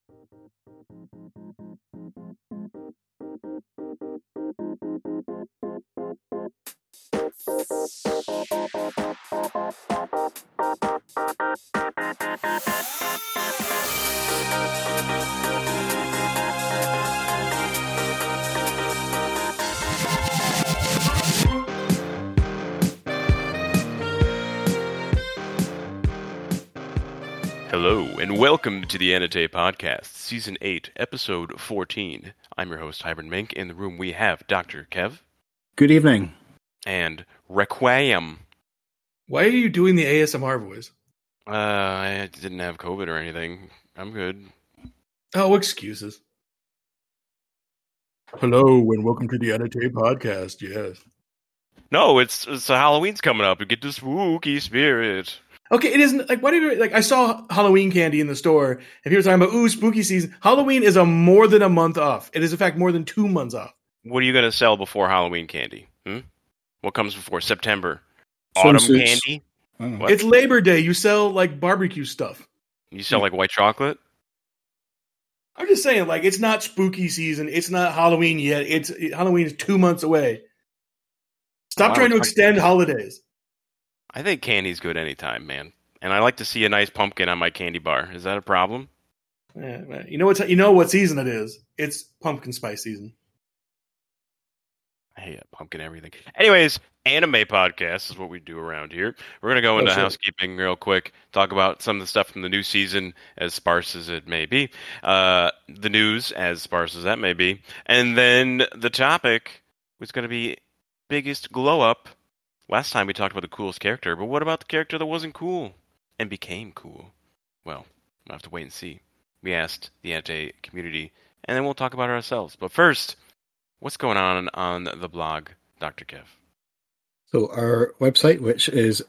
Hello, and welcome to the Anate Podcast, Season 8, Episode 14. I'm your host, Hybrid Mink. In the room we have Dr. Kev. Good evening. And Requiem. Why are you doing the ASMR voice? I didn't have COVID or anything. I'm good. Oh, excuses. Hello, and welcome to the Anate Podcast, yes. No, it's Halloween's coming up. You get the spooky spirit. Okay, it isn't, like, why do you, like, I saw Halloween candy in the store, and people were talking about, ooh, spooky season. Halloween is more than a month off. It is, in fact, more than 2 months off. What are you going to sell before Halloween candy? What comes before September? Autumn candy? It's Labor Day. You sell, like, barbecue stuff. You sell, like, white chocolate? I'm just saying, like, it's not spooky season. It's not Halloween yet. Halloween is 2 months away. Stop trying to extend holidays. I think candy's good anytime, man. And I like to see a nice pumpkin on my candy bar. Is that a problem? Yeah, you know what season it is. It's pumpkin spice season. I hate pumpkin everything. Anyways, anime podcast is what we do around here. We're going to go into housekeeping real quick, talk about some of the stuff from the new season, as sparse as it may be, the news, as sparse as that may be, and then the topic was going to be biggest glow-up. Last time we talked about the coolest character, but what about the character that wasn't cool and became cool? Well, we'll have to wait and see. We asked the Anate community, and then we'll talk about it ourselves. But first, what's going on the blog, Dr. Kev? So our website, which is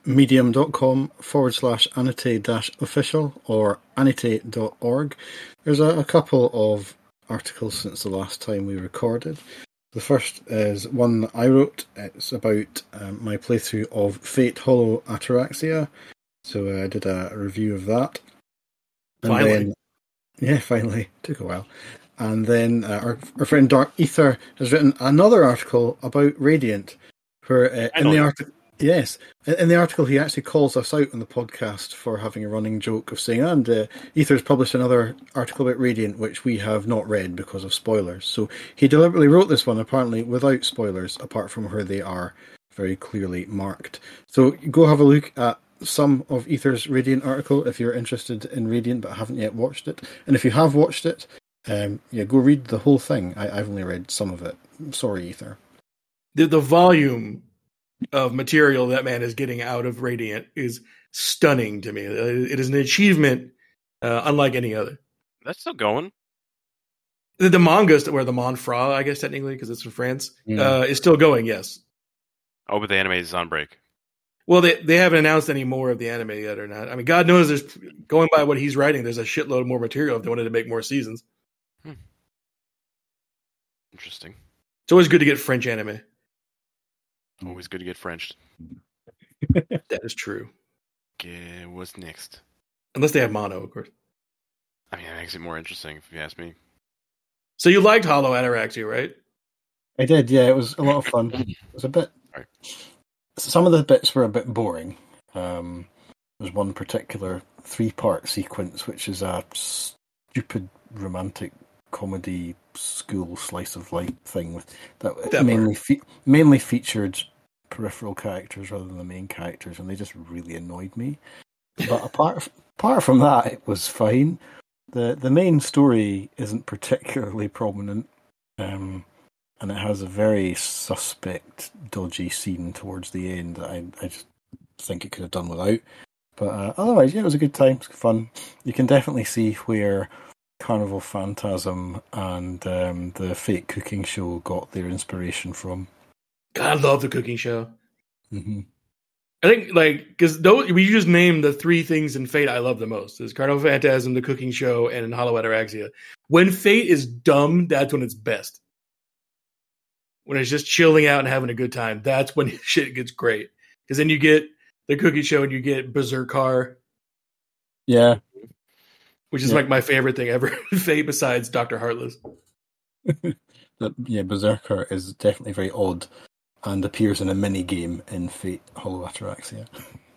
medium.com/anate-official or anate.org, there's a couple of articles since the last time we recorded. The first is one that I wrote. It's about my playthrough of Fate Hollow Ataraxia. So I did a review of that. And finally. Finally. Took a while. And then our friend Dark Ether has written another article about Radiant. Where in the article, in the article he actually calls us out on the podcast for having a running joke of saying, and Ether's published another article about Radiant which we have not read because of spoilers. So he deliberately wrote this one apparently without spoilers, apart from where they are very clearly marked. So go have a look at some of Ether's Radiant article if you're interested in Radiant but haven't yet watched it. And if you have watched it, go read the whole thing. I've only read some of it. Sorry, Ether. The volume of material that man is getting out of Radiant is stunning to me. It is an achievement unlike any other. That's still going. The manga, where the Monfra, I guess technically, because it's from France, is still going, yes. Oh, but the anime is on break. Well, they haven't announced any more of the anime yet or not. I mean, God knows, going by what he's writing, there's a shitload more material if they wanted to make more seasons. Interesting. It's always good to get French anime. Always good to get Frenched. That is true. Okay, what's next? Unless they have mono, of course. I mean, that makes it more interesting, if you ask me. So you liked Hollow Ataraxia, right? I did, yeah. It was a lot of fun. It was a bit... Right. Some of the bits were a bit boring. There's one particular 3-part sequence, which is a stupid romantic comedy school slice of life thing that mainly featured peripheral characters rather than the main characters, and they just really annoyed me. But apart from that, it was fine. The main story isn't particularly prominent, and it has a very suspect, dodgy scene towards the end that I just think it could have done without. But otherwise, yeah, it was a good time. It was fun. You can definitely see where Carnival Phantasm and the Fate cooking show got their inspiration from. God, I love the cooking show. Mm-hmm. I think, because we just named the 3 things in Fate I love the most. There's Carnival Phantasm, the cooking show, and Hollow Ataraxia. When Fate is dumb, that's when it's best. When it's just chilling out and having a good time, that's when shit gets great. Because then you get the cooking show and you get Berserkar. Yeah. which is like my favorite thing ever. Fate besides Dr. Heartless. Berserker is definitely very odd and appears in a mini game in Fate Hollow Ataraxia.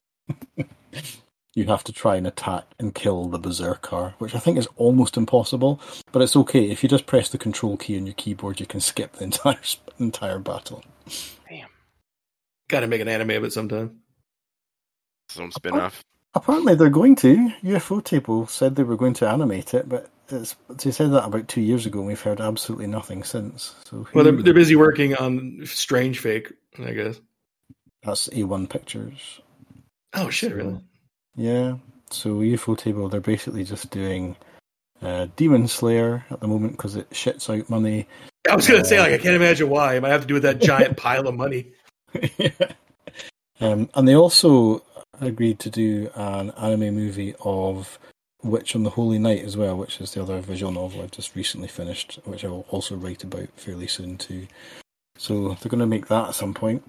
You have to try and attack and kill the Berserker, which I think is almost impossible, but it's okay. If you just press the control key on your keyboard, you can skip the entire battle. Damn. Gotta make an anime of it sometime. Some spin-off. Apparently they're going to. UFO Table said they were going to animate it, but they said that about 2 years ago, and we've heard absolutely nothing since. So they're busy working on Strange Fake, I guess. That's A1 Pictures. Oh shit! Really? Yeah. So UFO Table, they're basically just doing Demon Slayer at the moment because it shits out money. I was gonna say, I can't imagine why. I might have to do with that giant pile of money. Yeah. And they also agreed to do an anime movie of Witch on the Holy Night as well, which is the other visual novel I've just recently finished, which I will also write about fairly soon too. So they're going to make that at some point.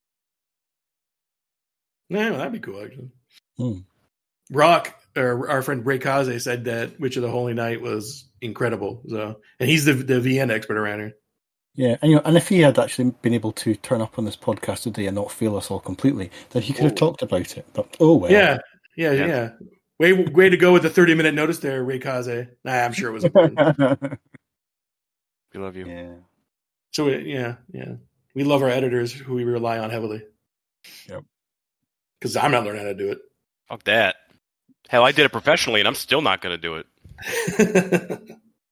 Yeah, that'd be cool actually. Rock, or our friend Ray Kaze, said that Witch of the Holy Night was incredible. So, and he's the VN expert around here. Yeah, and if he had actually been able to turn up on this podcast today and not fail us all completely, then he could have talked about it. But oh well. Yeah. Way to go with the 30-minute notice there, Ray Kaze. Nah, I'm sure it was important. We love you. Yeah. So we love our editors who we rely on heavily. Yep. Because I'm not learning how to do it. Fuck that. Hell, I did it professionally, and I'm still not going to do it.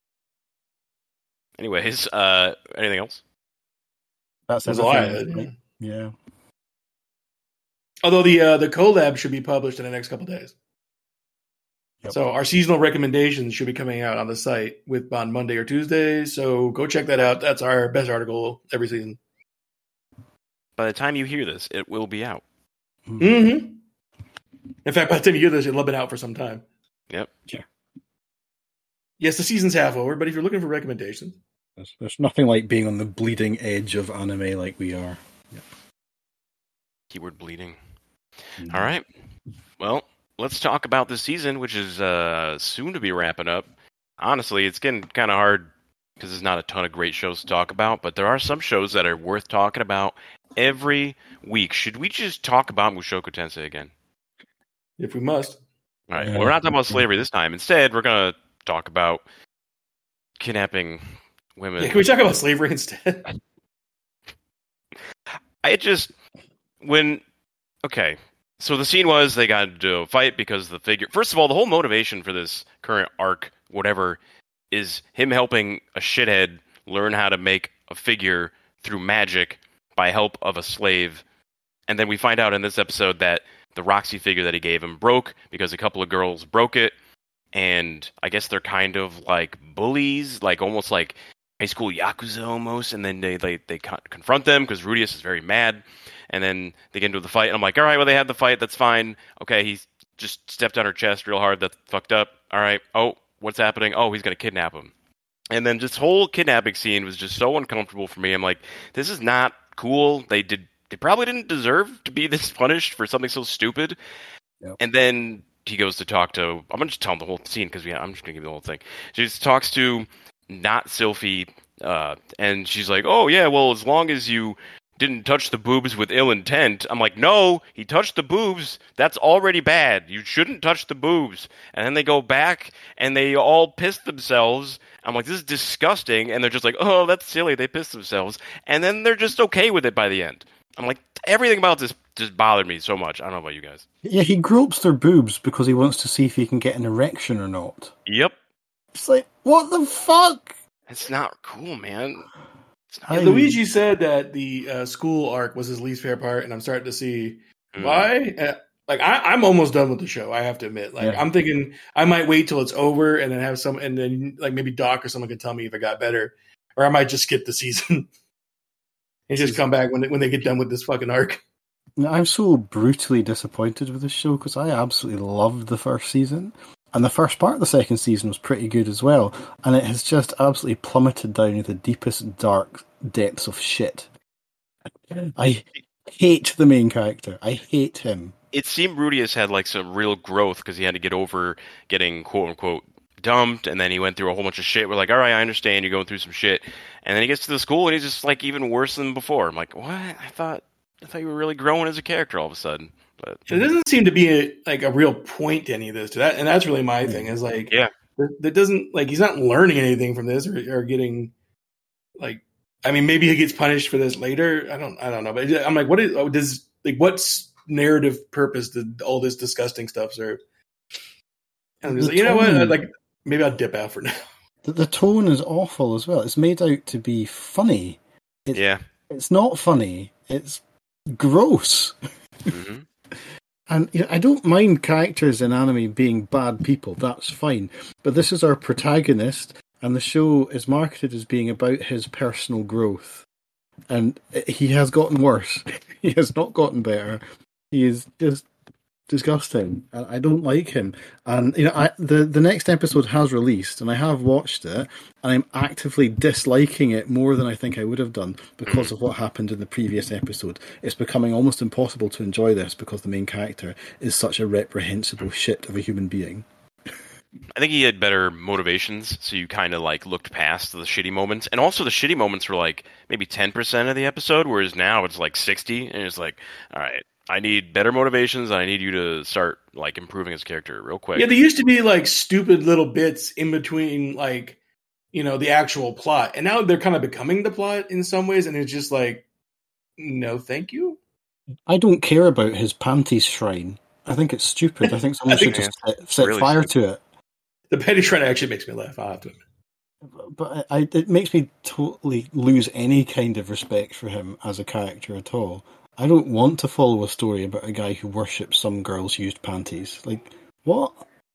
Anyways, anything else? That's everything. Yeah. Although the collab should be published in the next couple of days. Yep. So our seasonal recommendations should be coming out on the site on Monday or Tuesday. So go check that out. That's our best article every season. By the time you hear this, it will be out. Mm-hmm. In fact, by the time you hear this, it'll have been out for some time. Yep. Yeah. Yes, the season's half over, but if you're looking for recommendations, there's nothing like being on the bleeding edge of anime like we are. Yep. Keyword bleeding. Mm-hmm. All right. Well, let's talk about this season, which is soon to be wrapping up. Honestly, it's getting kind of hard because there's not a ton of great shows to talk about, but there are some shows that are worth talking about every week. Should we just talk about Mushoku Tensei again? If we must. All right. Well, we're not talking about slavery this time. Instead, we're going to talk about kidnapping women. Yeah, can we talk about slavery instead? So the scene was they got into a fight because the figure... First of all, the whole motivation for this current arc, whatever, is him helping a shithead learn how to make a figure through magic by help of a slave. And then we find out in this episode that the Roxy figure that he gave him broke because a couple of girls broke it. And I guess they're kind of like bullies, like almost like high school Yakuza almost. And then they confront them because Rudius is very mad. And then they get into the fight. And I'm like, all right, well, they had the fight. That's fine. Okay, he just stepped on her chest real hard. That's fucked up. All right. Oh, what's happening? Oh, he's going to kidnap him. And then this whole kidnapping scene was just so uncomfortable for me. I'm like, this is not cool. They probably didn't deserve to be this punished for something so stupid. Yep. And then he goes to talk to... I'm going to just tell him the whole scene because I'm just going to give you the whole thing. She just talks to not Sylphie, and she's like, oh, yeah, well, as long as you didn't touch the boobs with ill intent. I'm like, no, he touched the boobs. That's already bad. You shouldn't touch the boobs. And then they go back, and they all piss themselves. I'm like, this is disgusting. And they're just like, oh, that's silly. They pissed themselves. And then they're just okay with it by the end. I'm like, everything about this just bothered me so much. I don't know about you guys. Yeah, he gropes their boobs because he wants to see if he can get an erection or not. Yep. It's like, what the fuck? It's not cool, man. Luigi said that the school arc was his least favorite part, and I'm starting to see why. I'm almost done with the show. I have to admit. I'm thinking I might wait till it's over and then maybe Doc or someone can tell me if it got better, or I might just skip the season and just come back when they get done with this fucking arc. I'm so brutally disappointed with this show because I absolutely loved the first season. And the first part of the second season was pretty good as well. And it has just absolutely plummeted down to the deepest, dark depths of shit. I hate the main character. I hate him. It seemed Rudius had like some real growth because he had to get over getting quote-unquote dumped, and then he went through a whole bunch of shit. We're like, all right, I understand you're going through some shit, and then he gets to the school and he's just like even worse than before. I'm like, what? I thought you were really growing as a character all of a sudden. But there doesn't seem to be a real point to any of this. To that, and that's really my thing. Is like, yeah, that doesn't he's not learning anything from this or getting like. I mean, maybe he gets punished for this later. I don't know. But I'm like, what's narrative purpose did all this disgusting stuff serve? And I'm just like, you know what? Maybe I'll dip out for now. The tone is awful as well. It's made out to be funny. It's not funny. It's gross. Mm-hmm. And I don't mind characters in anime being bad people. That's fine. But this is our protagonist, and the show is marketed as being about his personal growth. And he has gotten worse. He has not gotten better. He is just disgusting. I don't like him. And the next episode has released, and I have watched it, and I'm actively disliking it more than I think I would have done because of what happened in the previous episode. It's becoming almost impossible to enjoy this because the main character is such a reprehensible shit of a human being. I think he had better motivations, so you kind of looked past the shitty moments, and also the shitty moments were maybe 10% of the episode, whereas now it's 60, and it's like, all right, I need better motivations, and I need you to start improving his character real quick. Yeah, there used to be stupid little bits in between the actual plot, and now they're kind of becoming the plot in some ways, and it's just no, thank you. I don't care about his panties shrine. I think it's stupid. I think someone should just set really fire to it. The panty shrine actually makes me laugh. I'll have to admit. But it makes me totally lose any kind of respect for him as a character at all. I don't want to follow a story about a guy who worships some girl's used panties. What?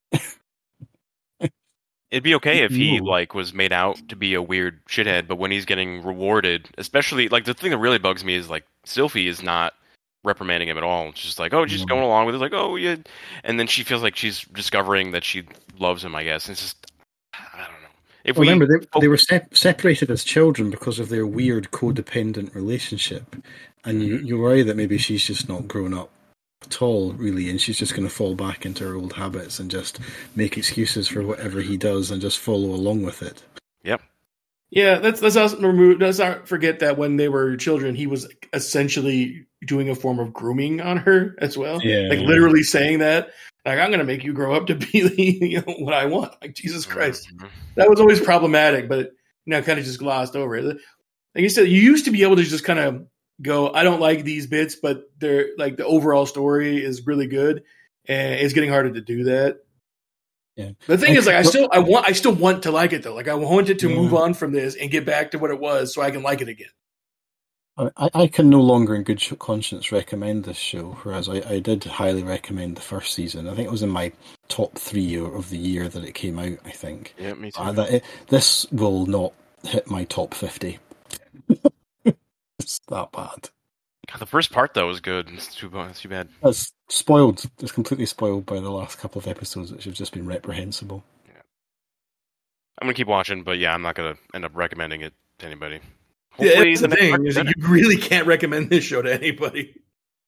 It'd be okay if he was made out to be a weird shithead, but when he's getting rewarded, especially the thing that really bugs me is Sylphie is not reprimanding him at all. It's just she's going along with it, oh yeah, and then she feels like she's discovering that she loves him, I guess. It's just, I don't know. If remember, they were separated as children because of their weird codependent relationship, and you worry that maybe she's just not grown up at all, really, and she's just going to fall back into her old habits and just make excuses for whatever he does and just follow along with it. Yep. Yeah, let's not forget that when they were children, he was essentially doing a form of grooming on her as well. Yeah, literally saying that, I'm going to make you grow up to be what I want. Jesus Christ. Mm-hmm. That was always problematic, but kind of just glossed over it. Like you said, you used to be able to just kind of go, I don't like these bits, but they're the overall story is really good, and it's getting harder to do that. Yeah. The thing is, I still want to like it though. I want it to move on from this and get back to what it was, so I can like it again. I can no longer, in good conscience, recommend this show, whereas I did highly recommend the first season. I think it was in my top 3 of the year that it came out. I think. Yeah, me too. This will not hit my top 50. It's that bad. God, the first part though was good. It's too bad. It's spoiled. It's completely spoiled by the last couple of episodes, which have just been reprehensible. Yeah. I'm gonna keep watching, but I'm not gonna end up recommending it to anybody. Hopefully, that's the thing. Is you really can't recommend this show to anybody.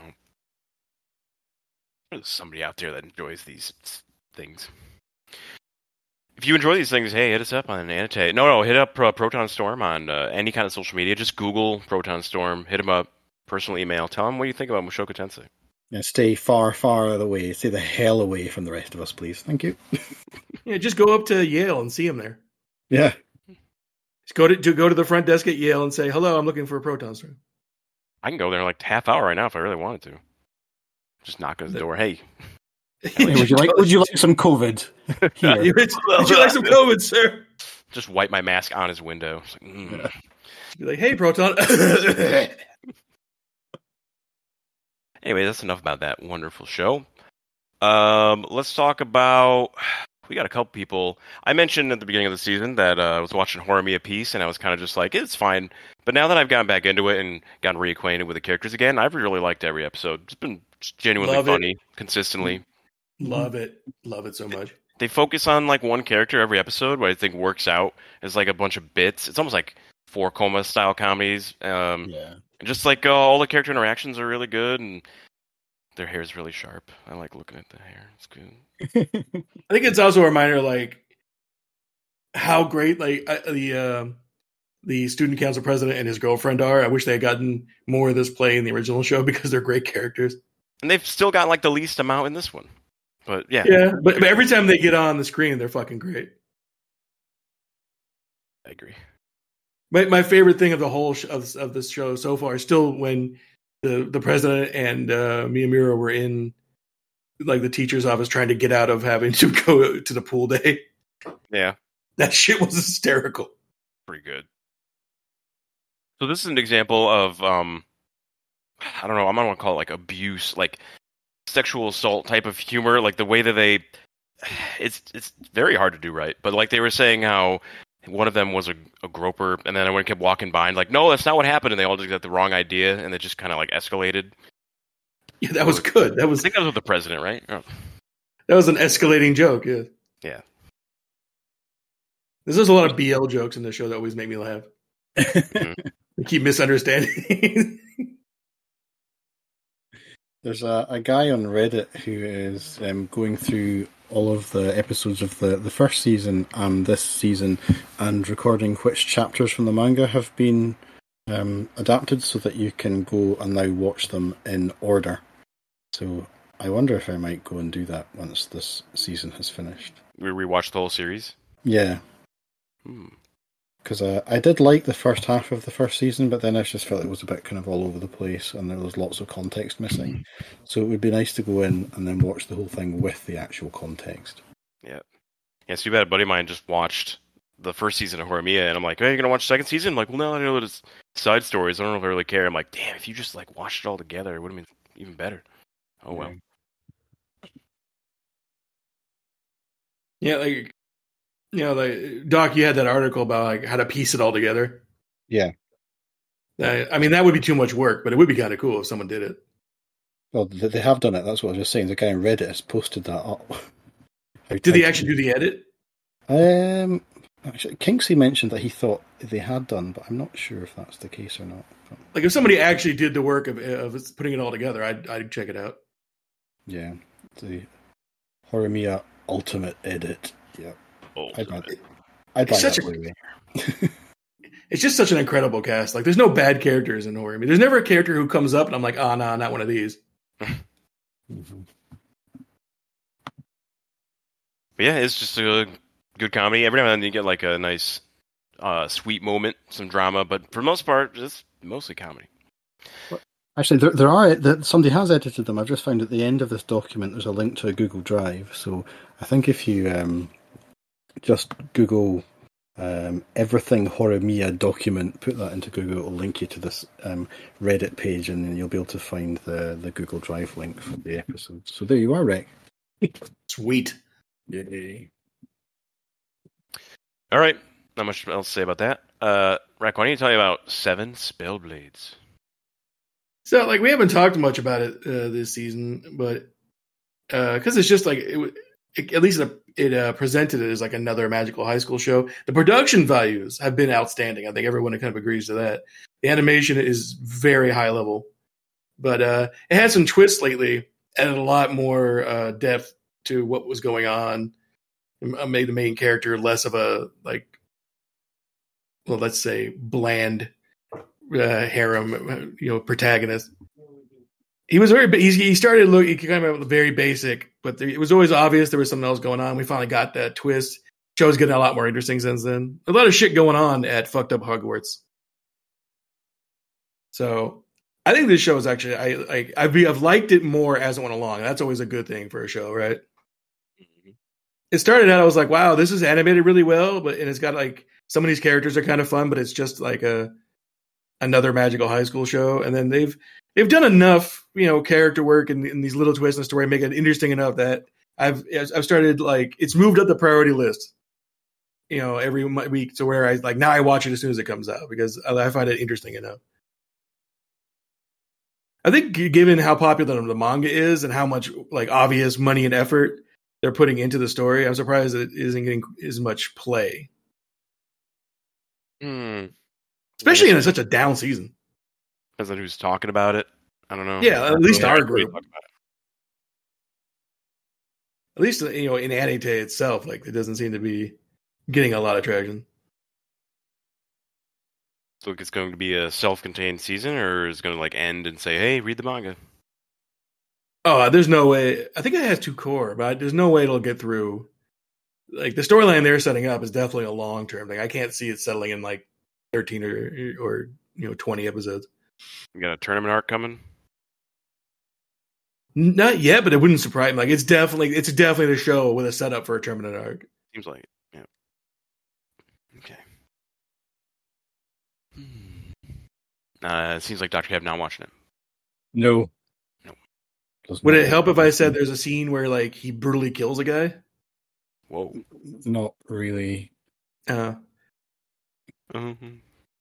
There's somebody out there that enjoys these things. If you enjoy these things, hey, hit us up on Annotate. No, hit up Proton Storm on any kind of social media. Just Google Proton Storm. Hit him up. Personal email. Tell him what you think about Mushoku Tensei. Yeah, stay far, far out of the way. Stay the hell away from the rest of us, please. Thank you. Yeah, just go up to Yale and see him there. Yeah. Just go to the front desk at Yale and say, hello, I'm looking for a Proton Storm. I can go there in half hour right now if I really wanted to. Just knock on the door. Hey. Would you like some COVID? Here. Would you like some COVID, sir? Just wipe my mask on his window. Be like, hey, Proton. Anyway, that's enough about that wonderful show. Let's talk about... We got a couple people. I mentioned at the beginning of the season that I was watching Horimiya Piece, and I was kind of just like, it's fine. But now that I've gotten back into it and gotten reacquainted with the characters again, I've really liked every episode. It's been genuinely funny, consistently. Love it. Love it so much. They focus on one character every episode, what I think works out as a bunch of bits. It's almost like 4 Coma style comedies. And just all the character interactions are really good, and their hair is really sharp. I like looking at the hair. It's good. I think it's also a reminder, how great the student council president and his girlfriend are. I wish they had gotten more of this play in the original show because they're great characters. And they've still got like the least amount in this one. But yeah. Yeah, but every time they get on the screen, they're fucking great. I agree. My favorite thing of the whole of this show so far is still when the president and Miyamura were in like the teacher's office trying to get out of having to go to the pool day. Yeah. That shit was hysterical. Pretty good. So this is an example of, I don't know, I might want to call it like abuse, like sexual assault type of humor, like the way that it's very hard to do right. But like they were saying how one of them was a groper, and then everyone kept walking by and like, no, that's not what happened, and they all just got the wrong idea, and it just kind of like escalated. Yeah, that was good. I think that was with the president, right? Oh. That was an escalating joke, yeah. Yeah. There's a lot of BL jokes in this show that always make me laugh. I keep misunderstanding. There's a guy on Reddit who is going through all of the episodes of the first season and this season and recording which chapters from the manga have been adapted so that you can go and now watch them in order. So I wonder if I might go and do that once this season has finished. We rewatched the whole series? Yeah. Because I did like the first half of the first season, but then I just felt it was a bit kind of all over the place and there was lots of context missing. So it would be nice to go in and then watch the whole thing with the actual context. Yeah. Yeah, so you bet a buddy of mine just watched the first season of Horimiya, and I'm like, hey, you're going to watch the second season? I'm like, well, no, I know that it's side stories. I don't know if I really care. I'm like, damn, if you just like watched it all together, it would have been even better. Oh, well. Yeah, like, you know, like Doc, you had that article about like how to piece it all together. Yeah. I mean, that would be too much work, but it would be kind of cool if someone did it. Well, they have done it. That's what I was just saying. The guy on Reddit has posted that up. Did he actually do the edit? Actually, Kinksy mentioned that he thought they had done, but I'm not sure if that's the case or not. Like, if somebody actually did the work of putting it all together, I'd check it out. Yeah, the Horimiya Ultimate Edit. Yeah, I'd buy that. It's just such an incredible cast. Like, there's no bad characters in Horimiya. There's never a character who comes up and I'm like, oh, no, not one of these. Mm-hmm. But yeah, it's just a good comedy. Every now and then you get like a nice, sweet moment, some drama, but for the most part, it's mostly comedy. Actually, somebody has edited them. I've just found at the end of this document there's a link to a Google Drive. So I think if you just Google everything Horimiya document, put that into Google, it will link you to this Reddit page, and then you'll be able to find the Google Drive link for the episode. So there you are, Rick. Sweet. Yay. All right, not much else to say about that. Rack, why don't you tell me about Seven Spellblades? So, like, we haven't talked much about it this season, but because it's just like at least it presented it as like another magical high school show. The production values have been outstanding. I think everyone kind of agrees to that. The animation is very high level, but it had some twists lately, added a lot more depth to what was going on. Made the main character less of a, like, well, let's say bland harem, protagonist. He was he started looking kind of very basic, but it was always obvious there was something else going on. We finally got that twist. Show's getting a lot more interesting since then. A lot of shit going on at fucked up Hogwarts. So I think this show is actually I've liked it more as it went along. That's always a good thing for a show, right? It started out, I was like, wow, this is animated really well, and it's got like some of these characters are kind of fun, but it's just like another magical high school show. And then they've done enough, character work and these little twists in the story make it interesting enough that I've started, like, it's moved up the priority list, every week, to where now I watch it as soon as it comes out because I find it interesting enough. I think given how popular the manga is and how much like obvious money and effort they're putting into the story, I'm surprised it isn't getting as much play. Especially in such a down season. Depends on who's talking about it. I don't know. Yeah, at least our group. At least, in Anite itself, like, it doesn't seem to be getting a lot of traction. So it's going to be a self-contained season, or is it going to like end and say, "Hey, read the manga"? Oh, there's no way. I think it has 2 core, but there's no way it'll get through. Like the storyline they're setting up is definitely a long-term thing. I can't see it settling in like 13 or 20 episodes. You got a tournament arc coming? Not yet, but it wouldn't surprise me. Like it's definitely the show with a setup for a tournament arc. Seems like it. Yeah. Okay. It seems like Dr. Kev not watching it. No. Would it help if I said there's a scene where like he brutally kills a guy? Whoa. Not really. Mm-hmm.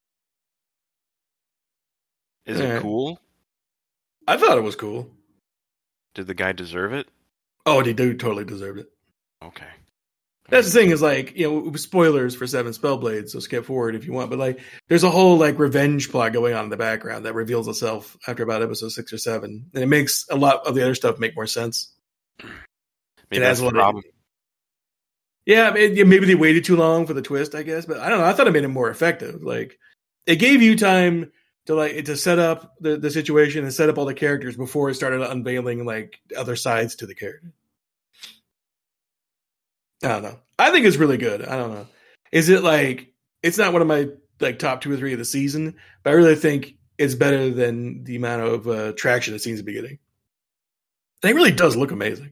Is it cool? I thought it was cool. Did the guy deserve it? Oh, he totally deserved it. Okay. That's the thing is like, spoilers for 7 Spellblades, so skip forward if you want. But like, there's a whole like revenge plot going on in the background that reveals itself after about episode 6 or 7. And it makes a lot of the other stuff make more sense. Maybe that's the problem. Yeah, maybe they waited too long for the twist, I guess. But I don't know. I thought it made it more effective. Like, it gave you time to set up the situation and set up all the characters before it started unveiling like other sides to the character. I don't know. I think it's really good. I don't know. Is it like it's not one of my like top 2 or 3 of the season, but I really think it's better than the amount of traction it seems to be getting. And it really does look amazing.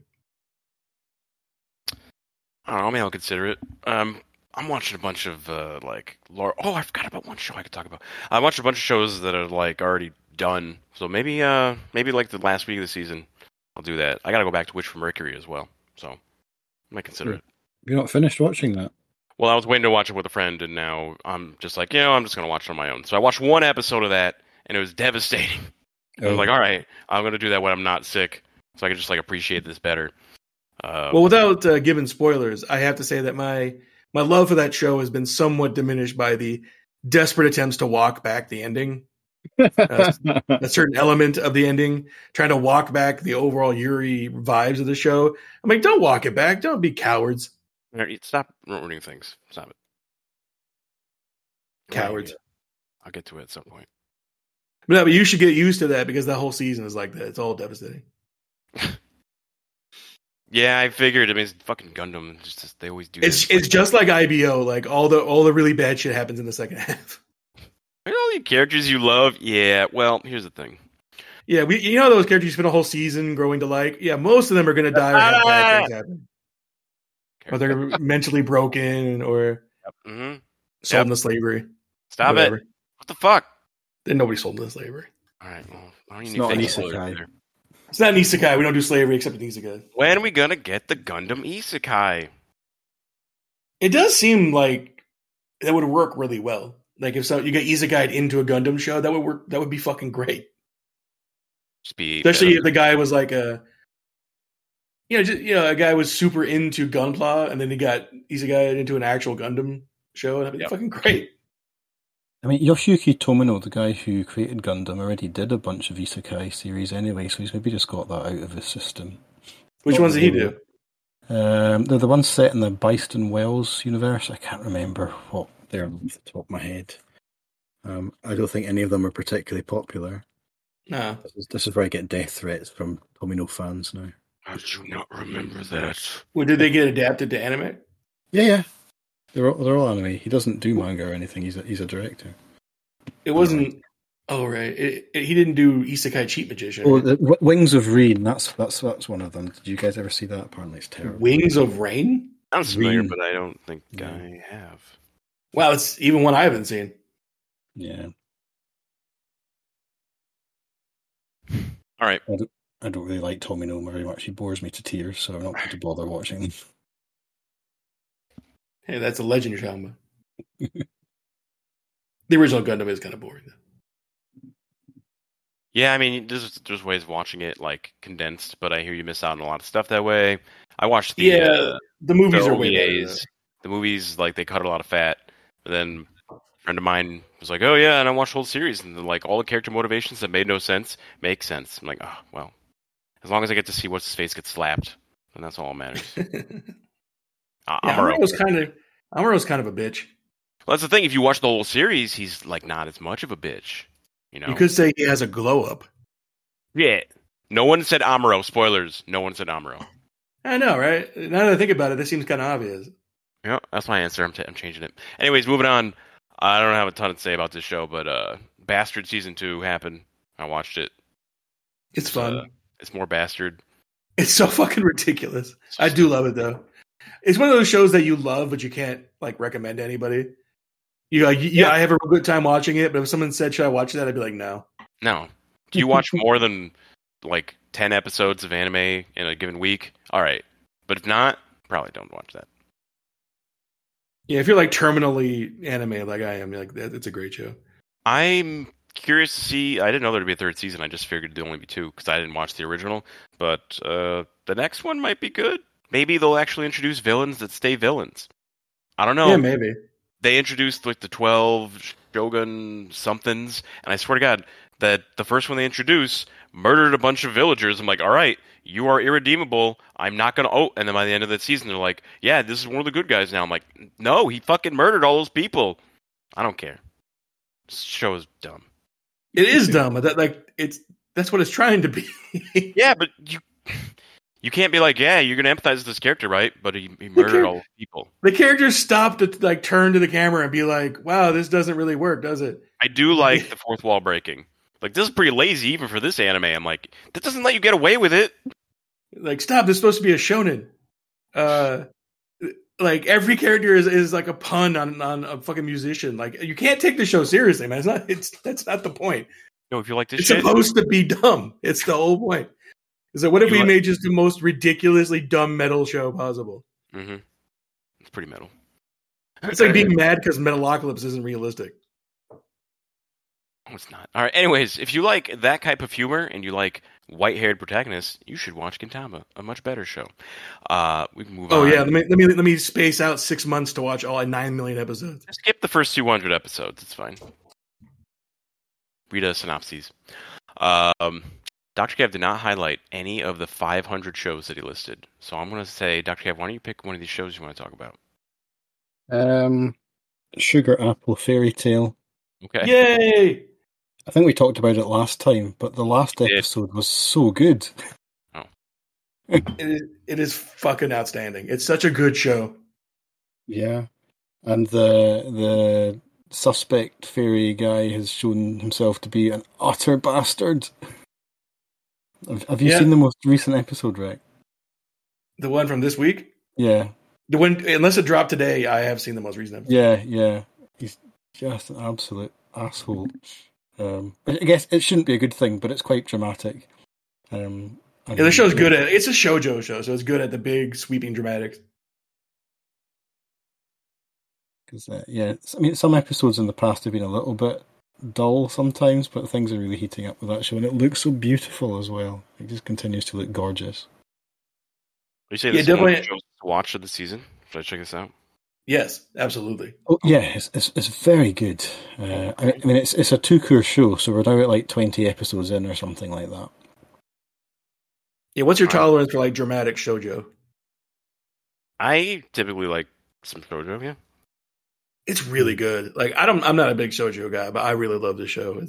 I don't know. Maybe I'll consider it. I'm watching a bunch of I forgot about one show I could talk about. I watched a bunch of shows that are like already done. So maybe like the last week of the season, I'll do that. I got to go back to Witch from Mercury as well. So I might consider it. You're not finished watching that? Well, I was waiting to watch it with a friend, and now I'm just like, I'm just going to watch it on my own. So I watched one episode of that, and it was devastating. I was like, all right, I'm going to do that when I'm not sick, so I can just like appreciate this better. Well, without giving spoilers, I have to say that my love for that show has been somewhat diminished by the desperate attempts to walk back the ending. A certain element of the ending, trying to walk back the overall Yuri vibes of the show. I'm like, don't walk it back. Don't be cowards. Stop ruining things. Stop it. Cowards. I'll get to it at some point. But you should get used to that because that whole season is like that. It's all devastating. Yeah, I figured. I mean, it's fucking Gundam. They always do. It's just like IBO. Like all the really bad shit happens in the second half. All the characters you love. Yeah. Well, here's the thing. Yeah, those characters you spend a whole season growing to like. Yeah, most of them are going to die or have bad things happen. Or they're mentally broken or sold into slavery. Stop it. What the fuck? Then nobody sold into slavery. All right. Well, I don't it's not an isekai. It's not an isekai. We don't do slavery except in isekai. When are we going to get the Gundam isekai? It does seem like that would work really well. Like if you get isekai'd into a Gundam show, that would work. That would be fucking great. Especially if the guy was like a guy was super into Gunpla, and then he got isekai'd into an actual Gundam show. That'd be fucking great. I mean, Yoshiyuki Tomino, the guy who created Gundam, already did a bunch of isekai series anyway, so he's maybe just got that out of his system. Which ones did he do? They're the ones set in the Byston Wells universe. I can't remember what they're off the top of my head. I don't think any of them are particularly popular. No. This is where I get death threats from Tomino fans now. How did you not remember that? Well, did they get adapted to anime? Yeah. They're all anime. He doesn't do manga or anything. He's a director. It wasn't. Oh right. He didn't do Isekai Cheat Magician. Oh, Wings of Rain. That's one of them. Did you guys ever see that? Apparently, it's terrible. Wings of Rain. Sounds familiar, but I don't think I have. Wow, it's even one I haven't seen. Yeah. All right. I don't really like Tomino very much. He bores me to tears, so I'm not going to bother watching him. Hey, that's a legend you're talking about. The original Gundam is kind of boring, though. Yeah, I mean, there's ways of watching it like condensed, but I hear you miss out on a lot of stuff that way. I watched the movies are way better. The movies, like, they cut a lot of fat. But then a friend of mine was like, "Oh yeah," and I watched the whole series, and like all the character motivations that made no sense make sense. I'm like, oh well, as long as I get to see what's his face get slapped, then that's all that matters. Amuro was kind of Amuro's kind of a bitch. Well, that's the thing. If you watch the whole series, he's like not as much of a bitch. You know, You could say he has a glow up. yeah. No one said Amuro. Spoilers. No one said Amuro. I know, right? Now that I think about it, this seems kind of obvious. Yeah, that's my answer. I'm changing it. Anyways, moving on. I don't have a ton to say about this show, but Bastard Season 2 happened. I watched it. It's fun. It's more Bastard. It's so fucking ridiculous. I do love it, though. It's one of those shows that you love, but you can't like recommend to anybody. I have a real good time watching it, but if someone said, should I watch that? I'd be like, no. No. Do you watch more than like 10 episodes of anime in a given week? All right. But if not, probably don't watch that. Yeah, if you're like terminally anime like I am, like it's a great show. I'm curious to see. I didn't know there'd be a third season. I just figured there'd only be 2 because I didn't watch the original. But the next one might be good. Maybe they'll actually introduce villains that stay villains. I don't know. Yeah, maybe. They introduced like the 12 Shogun somethings, and I swear to God that the first one they introduced murdered a bunch of villagers. I'm like, all right, you are irredeemable. I'm not gonna. Oh, and then by the end of the season, they're like, yeah, this is one of the good guys now. I'm like, no, he fucking murdered all those people. I don't care. This show is dumb. It is dumb. That's what it's trying to be. Yeah, but you can't be like, yeah, you're gonna empathize with this character, right? But he murdered all those people. The characters stop to like turn to the camera and be like, wow, this doesn't really work, does it? I do like the fourth wall breaking. Like, this is pretty lazy even for this anime. I'm like, that doesn't let you get away with it. Like, stop, this is supposed to be a shonen. Like, every character is like a pun on a fucking musician. Like, you can't take the show seriously, man. That's not the point. No, if you like this it's shit. Supposed to be dumb. It's the whole point. So what if we made just the most ridiculously dumb metal show possible? Mm-hmm. It's pretty metal. It's like being mad because Metalocalypse isn't realistic. No, it's not. All right. Anyways, if you like that type of humor and you like white-haired protagonists, you should watch Gintama, a much better show. We can move on. Oh yeah, let me space out 6 months to watch all 9 million episodes. Skip the first 200 episodes. It's fine. Read a synopsis. Dr. Kev did not highlight any of the 500 shows that he listed. So I'm going to say, Dr. Kev, why don't you pick one of these shows you want to talk about? Sugar Apple Fairy Tale. Okay. Yay! I think we talked about it last time, but the last episode was so good. Oh. It is fucking outstanding. It's such a good show. Yeah. And the suspect fairy guy has shown himself to be an utter bastard. Have you seen the most recent episode, Rick? The one from this week? Yeah. The one, unless it dropped today, I have seen the most recent episode. Yeah. He's just an absolute asshole. I guess it shouldn't be a good thing, but it's quite dramatic. The show's good at it's a shoujo show, so it's good at the big sweeping dramatics. Because I mean, some episodes in the past have been a little bit dull sometimes, but things are really heating up with that show, and it looks so beautiful as well. It just continues to look gorgeous. You say this is one of the shows to watch of the season? Should I check this out? Yes, absolutely. Oh yeah, it's very good. I mean, it's a 2-cour show, so we're now at like 20 episodes in or something like that. Yeah, what's your tolerance for like dramatic shoujo? I typically like some shoujo. Yeah, it's really good. Like I'm not a big shoujo guy, but I really love the show.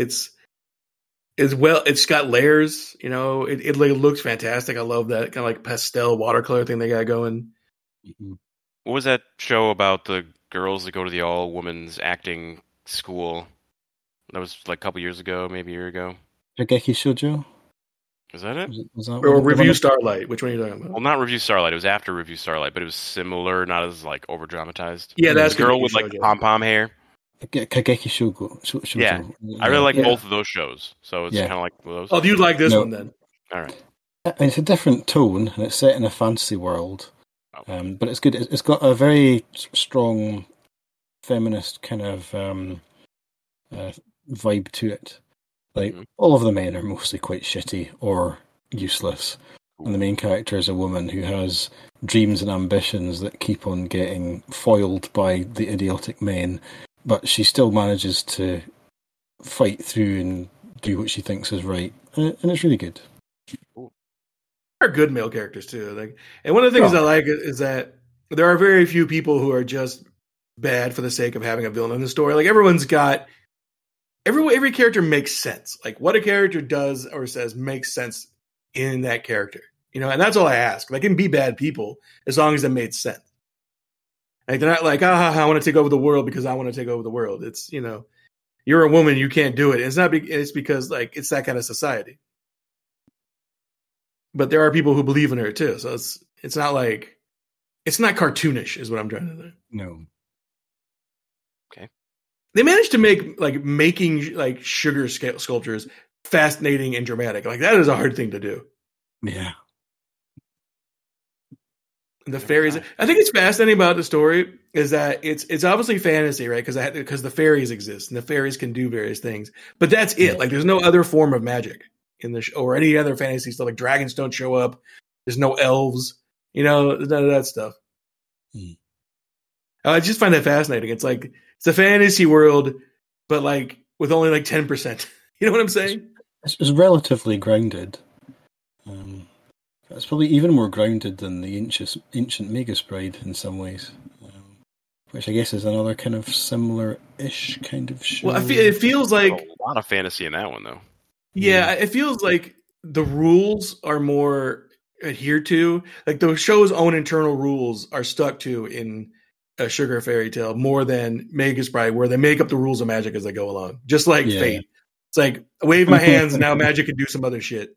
It's got layers. You know, it looks fantastic. I love that kind of like pastel watercolor thing they got going. Mm-hmm. What was that show about the girls that go to the all-women's acting school? That was like a couple years ago, maybe a year ago. Shingeki Shoujo? Was that it? Was that or Review Starlight? Which one are you talking about? Well, not Review Starlight. It was after Review Starlight, but it was similar, not as like over-dramatized. Yeah, that's the girl with like pom-pom hair. Kageki Shoujo. Yeah, I really like both of those shows, so it's kind of like those. Oh, you'd like this one then? All right. I mean, it's a different tone, and it's set in a fantasy world. But it's good. It's got a very strong feminist kind of vibe to it. Like, all of the men are mostly quite shitty or useless. And the main character is a woman who has dreams and ambitions that keep on getting foiled by the idiotic men. But she still manages to fight through and do what she thinks is right. And it's really good. Are good male characters too. Like, and one of the things I like is that there are very few people who are just bad for the sake of having a villain in the story. Like everyone's got every character makes sense. Like what a character does or says makes sense in that character. You know, and that's all I ask. They can be bad people as long as it made sense. Like they're not like, I want to take over the world because I want to take over the world. It's, you know, you're a woman, you can't do it. It's not. It's because like it's that kind of society. But there are people who believe in her too. So it's not like it's not cartoonish, is what I'm trying to say. No. Okay. They managed to make making sugar sculptures fascinating and dramatic. Like that is a hard thing to do. Yeah. The fairies. I think it's fascinating about the story is that it's obviously fantasy, right? Because the fairies exist and the fairies can do various things, but that's it. Like there's no other form of magic in the or any other fantasy stuff. Like dragons don't show up. There's no elves. You know, none of that stuff. I just find that fascinating. It's like it's a fantasy world, but like with only like 10%. You know what I'm saying? It's relatively grounded. It's probably even more grounded than the ancient Magus Bride in some ways, which I guess is another kind of similar-ish kind of show. Well, it feels like a lot of fantasy in that one, though. Yeah, it feels like the rules are more adhered to. Like the show's own internal rules are stuck to in a Sugar Fairy Tale more than Magus Bride, where they make up the rules of magic as they go along, just like Fate. It's like I wave my hands and now magic can do some other shit.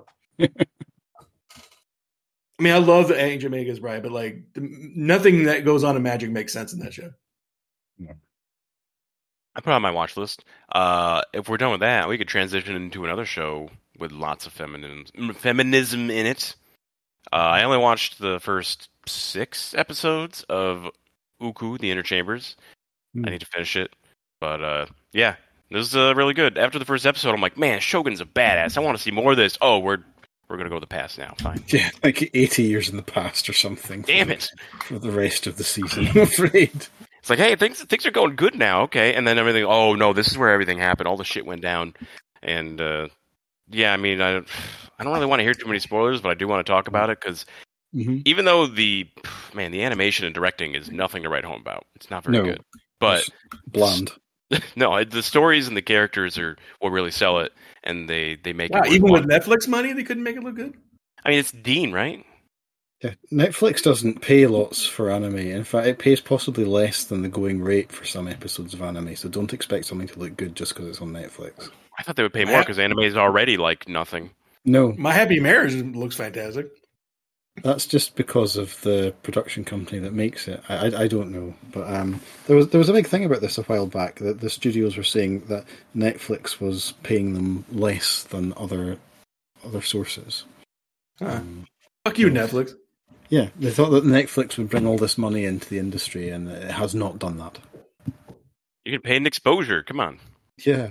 I mean, I love Ancient Magus Bride, but like nothing that goes on in magic makes sense in that show. Yeah. I put it on my watch list. If we're done with that, we could transition into another show with lots of feminism in it. I only watched the first 6 episodes of Uku, The Inner Chambers. I need to finish it. But yeah, this is really good. After the first episode, I'm like, man, Shogun's a badass. I want to see more of this. Oh, we're going to go to the past now. Fine. Yeah, like 80 years in the past or something. Damn it. For the rest of the season, I'm afraid. It's like, hey, things are going good now. Okay. And then everything, oh, no, this is where everything happened. All the shit went down. And, yeah, I mean, I don't really want to hear too many spoilers, but I do want to talk about it because even though the animation and directing is nothing to write home about. It's not very good. But bland. No, the stories and the characters are what really sell it, and they make it. Even with Netflix money, they couldn't make it look good. I mean, it's Dean, right? Yeah, Netflix doesn't pay lots for anime. In fact, it pays possibly less than the going rate for some episodes of anime. So don't expect something to look good just because it's on Netflix. I thought they would pay more because anime is already like nothing. No, My Happy Marriage looks fantastic. That's just because of the production company that makes it. I don't know, but there was a big thing about this a while back that the studios were saying that Netflix was paying them less than other sources. Fuck you, Netflix. Yeah, they thought that Netflix would bring all this money into the industry, and it has not done that. You can pay an exposure. Come on. Yeah.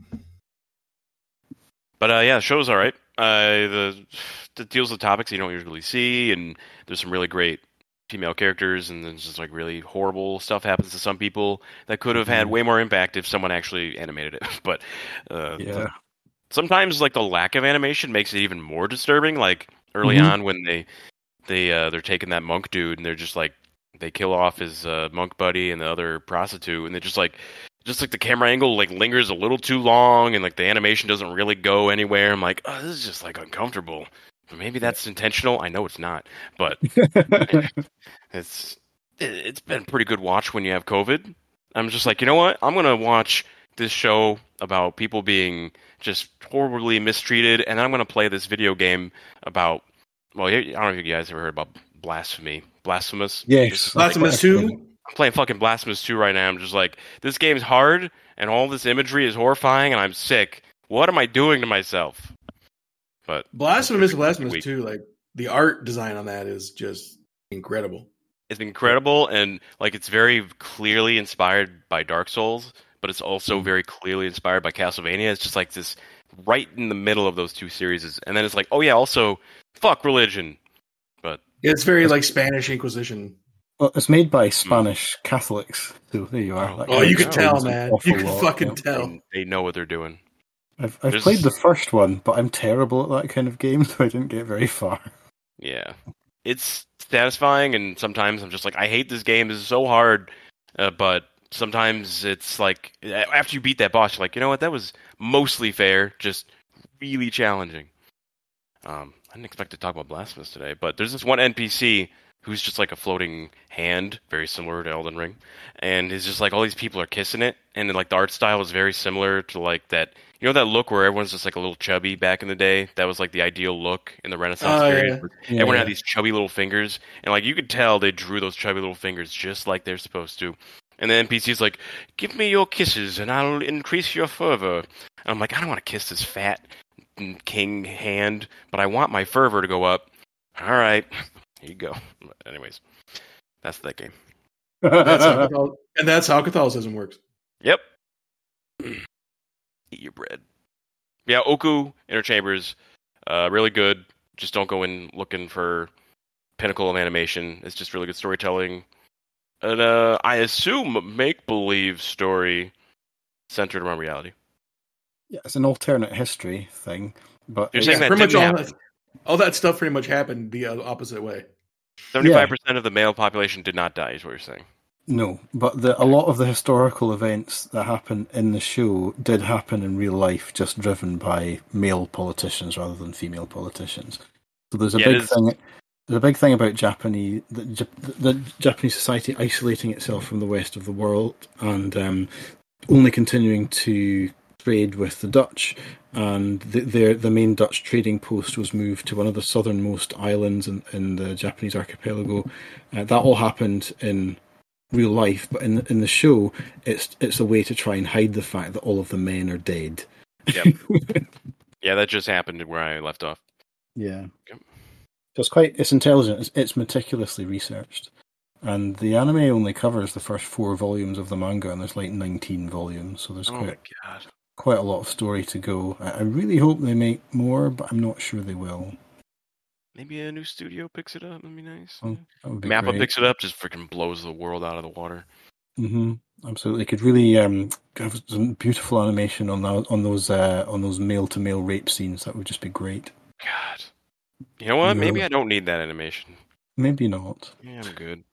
But yeah, the show's all right. It deals with topics you don't usually see, and there's some really great female characters, and then just like really horrible stuff happens to some people that could have had way more impact if someone actually animated it. But sometimes like the lack of animation makes it even more disturbing. Like early on when they're taking that monk dude and they're just like they kill off his monk buddy and the other prostitute, and they're just like the camera angle like lingers a little too long, and like the animation doesn't really go anywhere. I'm like, oh, this is just like uncomfortable. But maybe that's intentional. I know it's not, but it's been a pretty good watch when you have COVID. I'm just like, you know what? I'm gonna watch this show about people being just horribly mistreated, and I'm gonna play this video game about. Well, I don't know if you guys ever heard about Blasphemous. Yes, Blasphemous 2. I'm playing fucking Blasphemous 2 right now. I'm just like, this game's hard, and all this imagery is horrifying, and I'm sick. What am I doing to myself? But Blasphemous 2, like the art design on that is just incredible. It's incredible, and like it's very clearly inspired by Dark Souls, but it's also very clearly inspired by Castlevania. It's just like this right in the middle of those two series, and then it's like, oh yeah, also fuck religion. But it's very like Spanish Inquisition. Well, it's made by Spanish Catholics, so there you are. Oh, you can tell, man. You can fucking tell. They know what they're doing. I've played the first one, but I'm terrible at that kind of game, so I didn't get very far. Yeah. it's satisfying, and sometimes I'm just like, I hate this game. This is so hard, but sometimes it's like after you beat that boss, you're like, you know what? That was mostly fair, just really challenging. I didn't expect to talk about Blasphemous today, but there's this one NPC who's just like a floating hand, very similar to Elden Ring, and it's just like all these people are kissing it, and then, like the art style is very similar to like that. You know that look where everyone's just like a little chubby back in the day? That was like the ideal look in the Renaissance period. Yeah. Everyone had these chubby little fingers, and like you could tell they drew those chubby little fingers just like they're supposed to. And the NPC's like, "Give me your kisses, and I'll increase your fervor." And I'm like, I don't want to kiss this fat king hand, but I want my fervor to go up. All right, here you go. Anyways, that's that game. That's how Catholicism works. Yep. Eat your bread. Yeah, Oku Inner Chambers, really good. Just don't go in looking for pinnacle of animation. It's just really good storytelling. And I assume make-believe story centered around reality. Yeah, it's an alternate history thing. But You're saying that pretty didn't much all that stuff pretty much happened the opposite way. 75% of the male population did not die, is what you're saying. No, but a lot of the historical events that happen in the show did happen in real life, just driven by male politicians rather than female politicians. So there's a big thing. There's a big thing about the Japanese society isolating itself from the rest of the world and only continuing to trade with the Dutch. And the main Dutch trading post was moved to one of the southernmost islands in the Japanese archipelago. That all happened in real life, but in the show, it's a way to try and hide the fact that all of the men are dead. Yep. Yeah, that just happened where I left off. Yeah. Yep. So it's intelligent. It's meticulously researched, and the anime only covers the first 4 volumes of the manga, and there's like 19 volumes, so there's quite a lot of story to go. I really hope they make more, but I'm not sure they will. Maybe a new studio picks it up. That'd be nice. Mappa picks it up, just freaking blows the world out of the water. Mm-hmm. Absolutely, could really have some beautiful animation on those male to male rape scenes. That would just be great. God, you know what? Maybe I don't need that animation. Maybe not. Yeah, I'm good.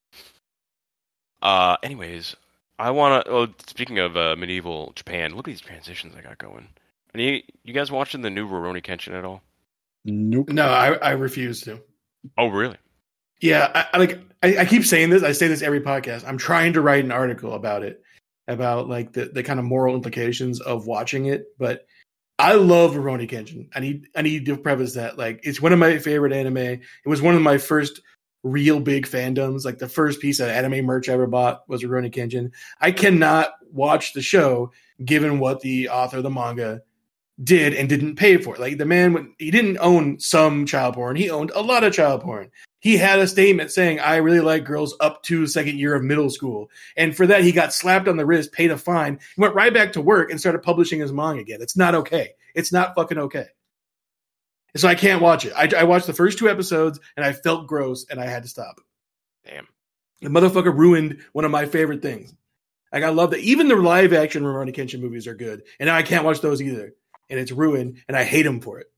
Anyways, I want to. Speaking of medieval Japan, look at these transitions I got going. You guys watching the new Rurouni Kenshin at all? Nope. No, I refuse to. Oh, really? Yeah, I keep saying this. I say this every podcast. I'm trying to write an article about it, about like the kind of moral implications of watching it. But I love Rurouni Kenshin. I need to preface that. Like, it's one of my favorite anime. It was one of my first real big fandoms. Like, the first piece of anime merch I ever bought was Rurouni Kenshin. I cannot watch the show given what the author of the manga did and didn't pay for it. Like, the man, he didn't own some child porn. He owned a lot of child porn. He had a statement saying, "I really like girls up to second year of middle school." And for that, he got slapped on the wrist, paid a fine, went right back to work and started publishing his manga again. It's not okay. It's not fucking okay. So I can't watch it. I watched the first 2 episodes and I felt gross and I had to stop. Damn. The motherfucker ruined one of my favorite things. Like, I love that. Even the live action Rurouni Kenshin movies are good. And now I can't watch those either. And it's ruined and I hate him for it.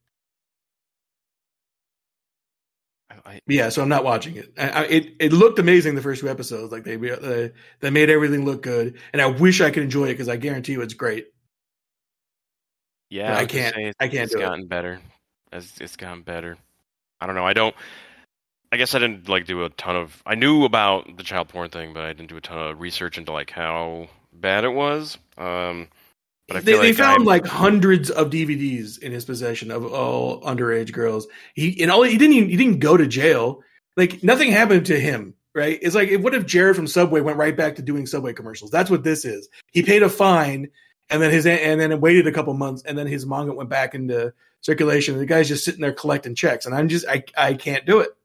Yeah, so I'm not watching it. It looked amazing the first 2 episodes. Like, they made everything look good, and I wish I could enjoy it because I guarantee you it's great. Yeah, I can't. It's gotten better. It's gotten better. I don't know. I guess I didn't do a ton of. I knew about the child porn thing, but I didn't do a ton of research into how bad it was. But they found hundreds of DVDs in his possession of all underage girls. He didn't go to jail. Like, nothing happened to him, right? It's like, what if Jared from Subway went right back to doing Subway commercials? That's what this is. He paid a fine, and then it waited a couple months, and then his manga went back into circulation. The guy's just sitting there collecting checks, and I can't do it.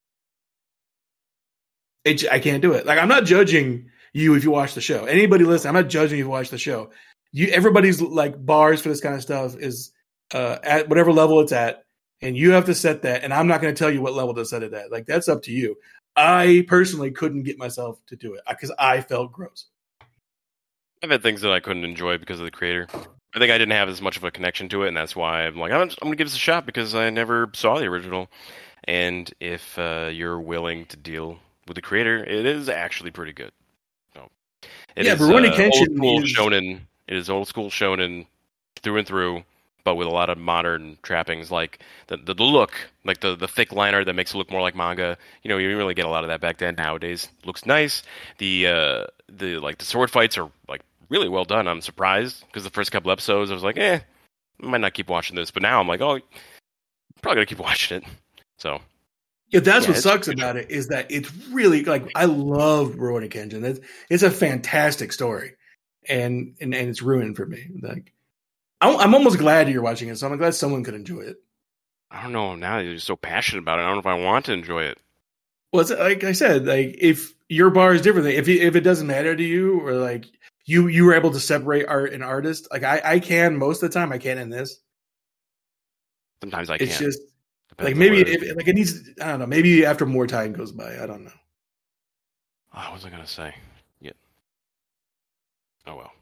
I can't do it. Like, I'm not judging you if you watch the show. Anybody listen, I'm not judging you if you watch the show. Everybody's bars for this kind of stuff is at whatever level it's at, and you have to set that. And I'm not going to tell you what level to set it at. Like, that's up to you. I personally couldn't get myself to do it because I felt gross. I've had things that I couldn't enjoy because of the creator. I think I didn't have as much of a connection to it, and that's why I'm going to give this a shot because I never saw the original. and if you're willing to deal with the creator, it is actually pretty good. So, it is Rurouni Kenshin old school shonen. It is old school shonen through and through, but with a lot of modern trappings, like the look, like the thick liner that makes it look more like manga. You didn't really get a lot of that back then. Nowadays, it looks nice. The sword fights are like really well done. I'm surprised because the first couple episodes I was like, I might not keep watching this, but now I'm like, I'm probably gonna keep watching it. So. Yeah, that's what sucks about it, is that it's really like, I love Rurouni Kenshin. It's a fantastic story, and it's ruined for me. Like, I'm almost glad you're watching it, so I'm glad someone could enjoy it. I don't know. Now you're so passionate about it. I don't know if I want to enjoy it. Well, it's like I said, like, if your bar is different, if it doesn't matter to you, or like you were able to separate art and artist, like I can most of the time. I can't in this. Sometimes I can't. It's just like maybe it needs. I don't know. Maybe after more time goes by, I don't know. What was I gonna say? Yeah. Oh well.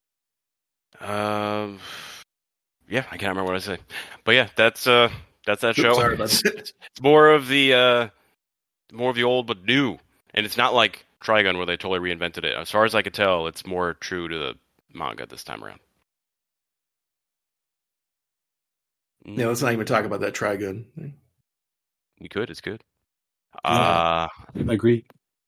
Yeah, I can't remember what I said. But yeah, that's that show. Sorry about that. It's more of the old but new, and it's not like Trigun where they totally reinvented it. As far as I could tell, it's more true to the manga this time around. Yeah, let's not even talk about that Trigun. We could. It's good. I agree.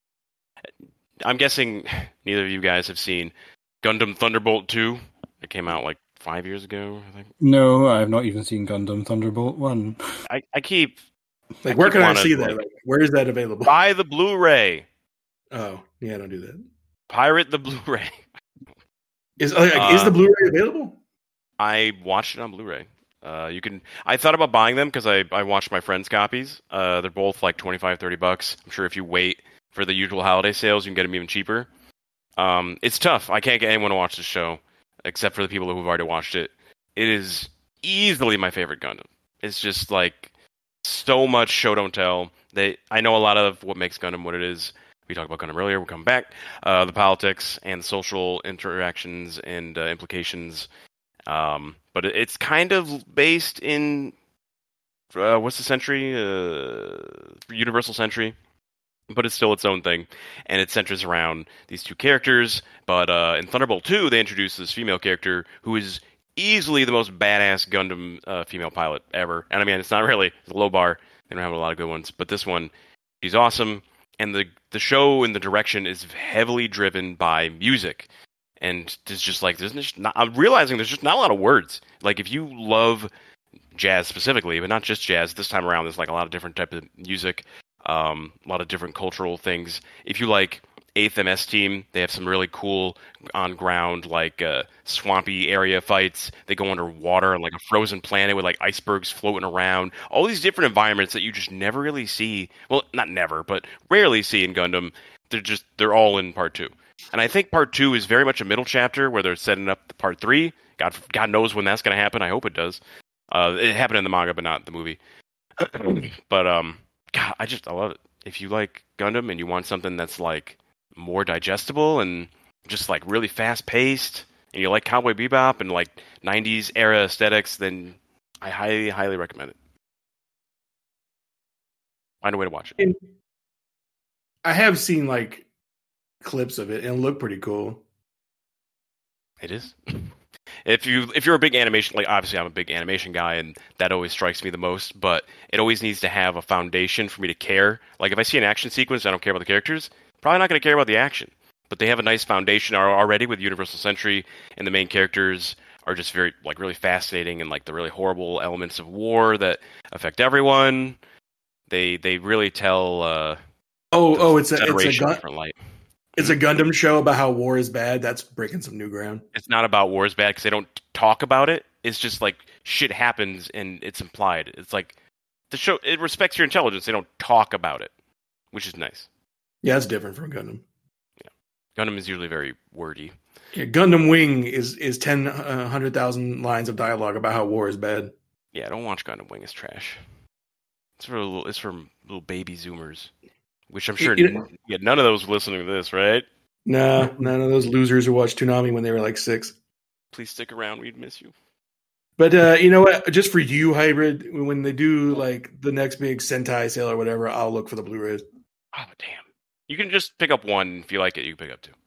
I'm guessing neither of you guys have seen Gundam Thunderbolt 2. It came out like 5 years ago, I think. No, I have not even seen Gundam Thunderbolt 1. I keep... Like, where can I see that? Like, where is that available? Buy the Blu-ray. Oh, yeah, don't do that. Pirate the Blu-ray. Is the Blu-ray available? I watched it on Blu-ray. You can. I thought about buying them because I watched my friends' copies. They're both like $25-$30. I'm sure if you wait for the usual holiday sales, you can get them even cheaper. It's tough. I can't get anyone to watch this show except for the people who've already watched it. It is easily my favorite Gundam. It's just like so much show don't tell. I know a lot of what makes Gundam what it is. We talked about Gundam earlier. We'll come back. The politics and social interactions and implications. But it's kind of based in what's the century? Universal Century. But it's still its own thing, and it centers around these two characters. But in Thunderbolt 2, they introduce this female character who is easily the most badass Gundam female pilot ever. And I mean, it's not really it's a low bar. They don't have a lot of good ones, but this one, she's awesome. And the show and the direction is heavily driven by music. And there's just like I'm realizing there's just not a lot of words. Like if you love jazz specifically, but not just jazz, this time around there's like a lot of different types of music. A lot of different cultural things. If you like 8th MS Team, they have some really cool on-ground, like swampy area fights. They go underwater on like a frozen planet with like icebergs floating around. All these different environments that you just never really see. Well, not never, but rarely see in Gundam. They're all in Part 2. And I think Part 2 is very much a middle chapter where they're setting up the Part 3. God knows when that's going to happen. I hope it does. It happened in the manga, but not the movie. But God, I love it. If you like Gundam and you want something that's like more digestible and just like really fast paced, and you like Cowboy Bebop and like 90s era aesthetics, then I highly, highly recommend it. Find a way to watch it. And I have seen like clips of it and it looked pretty cool. It is. If you're a big animation, like obviously I'm a big animation guy, and that always strikes me the most. But it always needs to have a foundation for me to care. Like if I see an action sequence, I don't care about the characters. Probably not going to care about the action. But they have a nice foundation already with Universal Century, and the main characters are just very like really fascinating, and like the really horrible elements of war that affect everyone. They really tell. It's a light. It's a Gundam show about how war is bad. That's breaking some new ground. It's not about war is bad because they don't talk about it. It's just like shit happens and it's implied. It's like the show, it respects your intelligence. They don't talk about it, which is nice. Yeah, it's different from Gundam. Yeah. Gundam is usually very wordy. Yeah, Gundam Wing is 100,000 lines of dialogue about how war is bad. Yeah, don't watch Gundam Wing. It's trash. It's for little baby Zoomers. Which I'm sure none of those listening to this, right? No, none of those losers who watched Toonami when they were like 6. Please stick around. We'd miss you. But you know what? Just for you, Hybrid, when they do like the next big Sentai sale or whatever, I'll look for the Blu-rays. Oh, damn. You can just pick up one. If you like it, you can pick up two.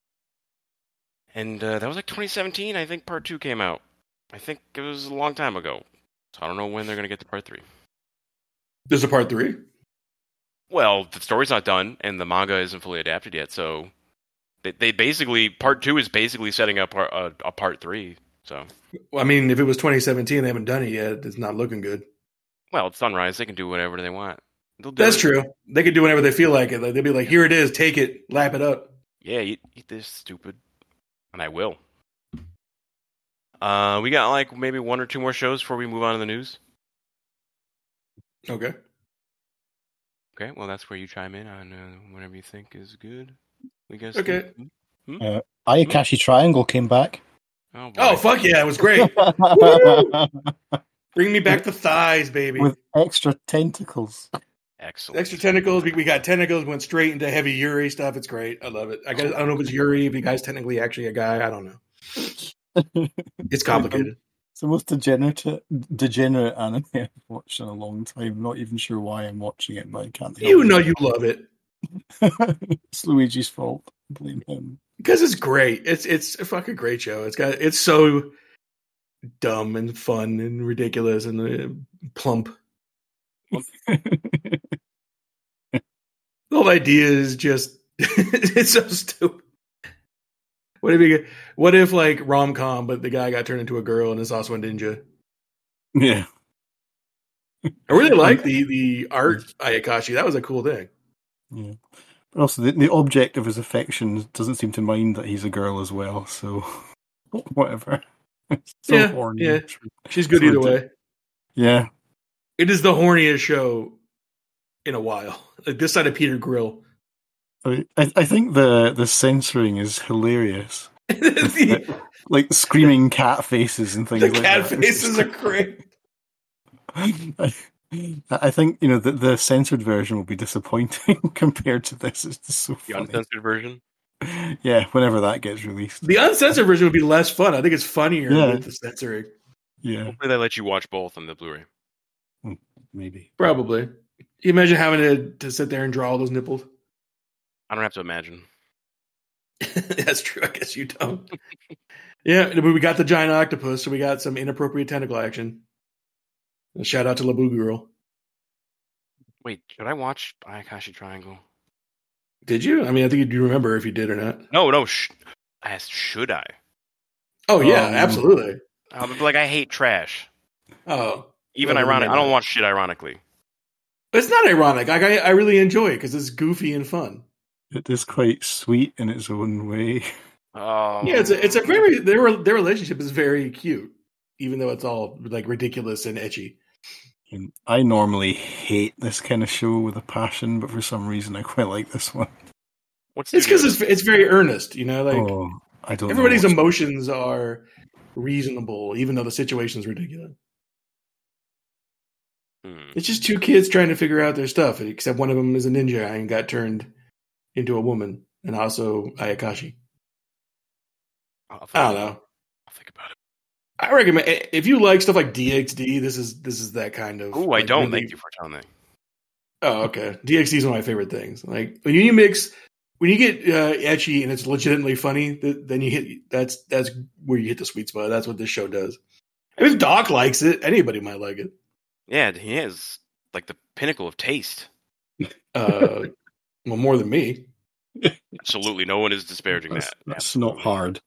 And that was like 2017. I think part 2 came out. I think it was a long time ago. So I don't know when they're going to get to part 3. There's a part 3? Well, the story's not done, and the manga isn't fully adapted yet, so they basically, part 2 is basically setting up a part 3, so. Well, I mean, if it was 2017, they haven't done it yet. It's not looking good. Well, it's Sunrise. They can do whatever they want. That's true. They can do whatever they feel like it. They'll be like, here it is, take it, lap it up. Yeah, eat this, stupid. And I will. We got like maybe 1 or 2 more shows before we move on to the news. Okay. Okay, well, that's where you chime in on whatever you think is good. I guess. Okay. Ayakashi Triangle came back. Oh, fuck yeah, it was great. Bring me back the thighs, baby. With extra tentacles. Excellent. Extra tentacles. We got tentacles, went straight into heavy Yuri stuff. It's great. I love it. I don't know if it's Yuri, if the guy's technically actually a guy. I don't know. It's complicated. It's the most degenerate anime I've watched in a long time. Not even sure why I'm watching it, but I can't. You know you love it. It's Luigi's fault. Blame him. Because it's great. It's a fucking great show. It's so dumb and fun and ridiculous and plump. The whole idea is just it's so stupid. What if like rom-com, but the guy got turned into a girl and is also a ninja? Yeah. I really like the art Ayakashi. That was a cool thing. Yeah. But also the object of his affection doesn't seem to mind that he's a girl as well, so whatever. So horny. Yeah. She's good either way. Yeah. It is the horniest show in a while. Like this side of Peter Grill. I think the censoring is hilarious. like screaming cat faces and things like that. The cat faces are great. I think, the censored version will be disappointing compared to this. It's just so funny. The uncensored version? Yeah, whenever that gets released. The uncensored version would be less fun. I think it's funnier with the censoring. Yeah. Hopefully they let you watch both on the Blu-ray. Maybe. Probably. You imagine having to sit there and draw all those nipples? I don't have to imagine. That's true. I guess you don't. Yeah, but we got the giant octopus, so we got some inappropriate tentacle action. A shout out to Labu Girl. Wait, should I watch Ayakashi Triangle? Did you? I mean, I think you remember if you did or not. No. I asked, should I? Oh, yeah, absolutely. Like, I hate trash. Oh. Even ironic. I don't watch shit ironically. It's not ironic. Like, I really enjoy it because it's goofy and fun. It is quite sweet in its own way. Oh. Yeah, it's a very their relationship is very cute, even though it's all like ridiculous and ecchi. And I normally hate this kind of show with a passion, but for some reason I quite like this one. It's because it's very earnest, Like I don't. Everybody's emotions are reasonable, even though the situation's ridiculous. It's just two kids trying to figure out their stuff, except one of them is a ninja and got turned into a woman, and also Ayakashi. I don't know. I'll think about it. I recommend if you like stuff like DxD. This is that kind of. Oh, I don't. Thank you for telling me. Oh, okay. DxD is one of my favorite things. Like when you get ecchi and it's legitimately funny, then you hit that's where you hit the sweet spot. That's what this show does. And if Doc likes it, anybody might like it. Yeah, he is like the pinnacle of taste. Well, more than me. Absolutely, no one is disparaging that. That's not hard.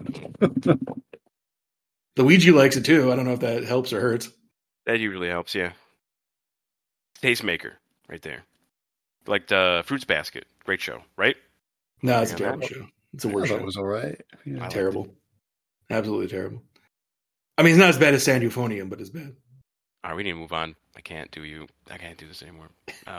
Luigi likes it too. I don't know if that helps or hurts. That usually helps, yeah. Tastemaker, right there. Like the Fruits Basket, great show, right? No, it's a terrible show. It's a worse show. It was all right. Yeah, terrible. Absolutely terrible. I mean, it's not as bad as San Euphonium, but it's bad. All right, we need to move on. I can't do this anymore.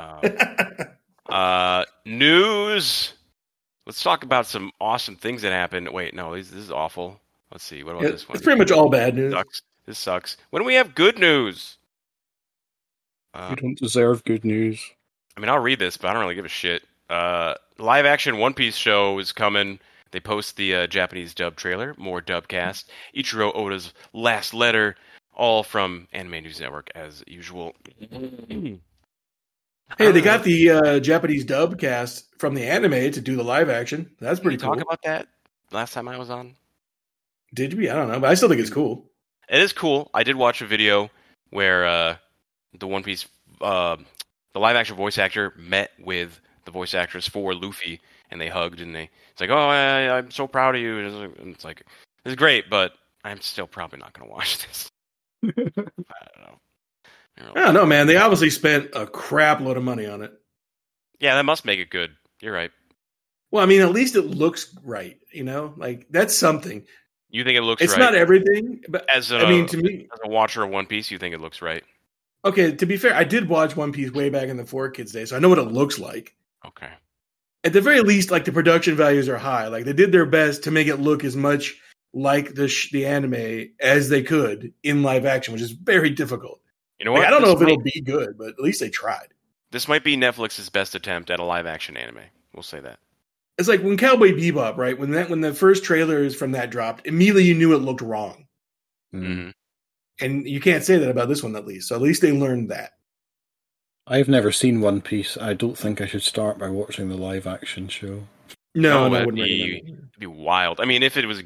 News. Let's talk about some awesome things that happened. Wait, no, this is awful. Let's see. What about this one? It's pretty much all bad news. This sucks. When do we have good news? You don't deserve good news. I mean, I'll read this, but I don't really give a shit. Live action One Piece show is coming. They post the Japanese dub trailer, more dubcast, Ichiro Oda's last letter, all from Anime News Network as usual. Hey, they got the Japanese dub cast from the anime to do the live action. That's pretty cool. Talk about that last time I was on. Did we? I don't know, but I still think it's cool. It is cool. I did watch a video where the One Piece, the live action voice actor met with the voice actress for Luffy, and they hugged, and it's like, oh, I'm so proud of you. And it's like, this is great, but I'm still probably not going to watch this. I don't know. I don't know, man. They obviously spent a crap load of money on it. Yeah, that must make it good. You're right. Well, I mean, at least it looks right. Like that's something. You think it looks it's right? It's not everything, but to me, as a watcher of One Piece, you think it looks right? Okay, to be fair, I did watch One Piece way back in the 4Kids days, so I know what it looks like. Okay. At the very least, like the production values are high. Like they did their best to make it look as much like the anime as they could in live action, which is very difficult. You know what? I don't know if it'll be good, but at least they tried. This might be Netflix's best attempt at a live action anime. We'll say that. It's like when Cowboy Bebop, right? When the first trailers from that dropped, immediately you knew it looked wrong. Mm-hmm. And you can't say that about this one, at least. So at least they learned that. I've never seen One Piece. I don't think I should start by watching the live action show. No, it'd be wild. I mean, if it was a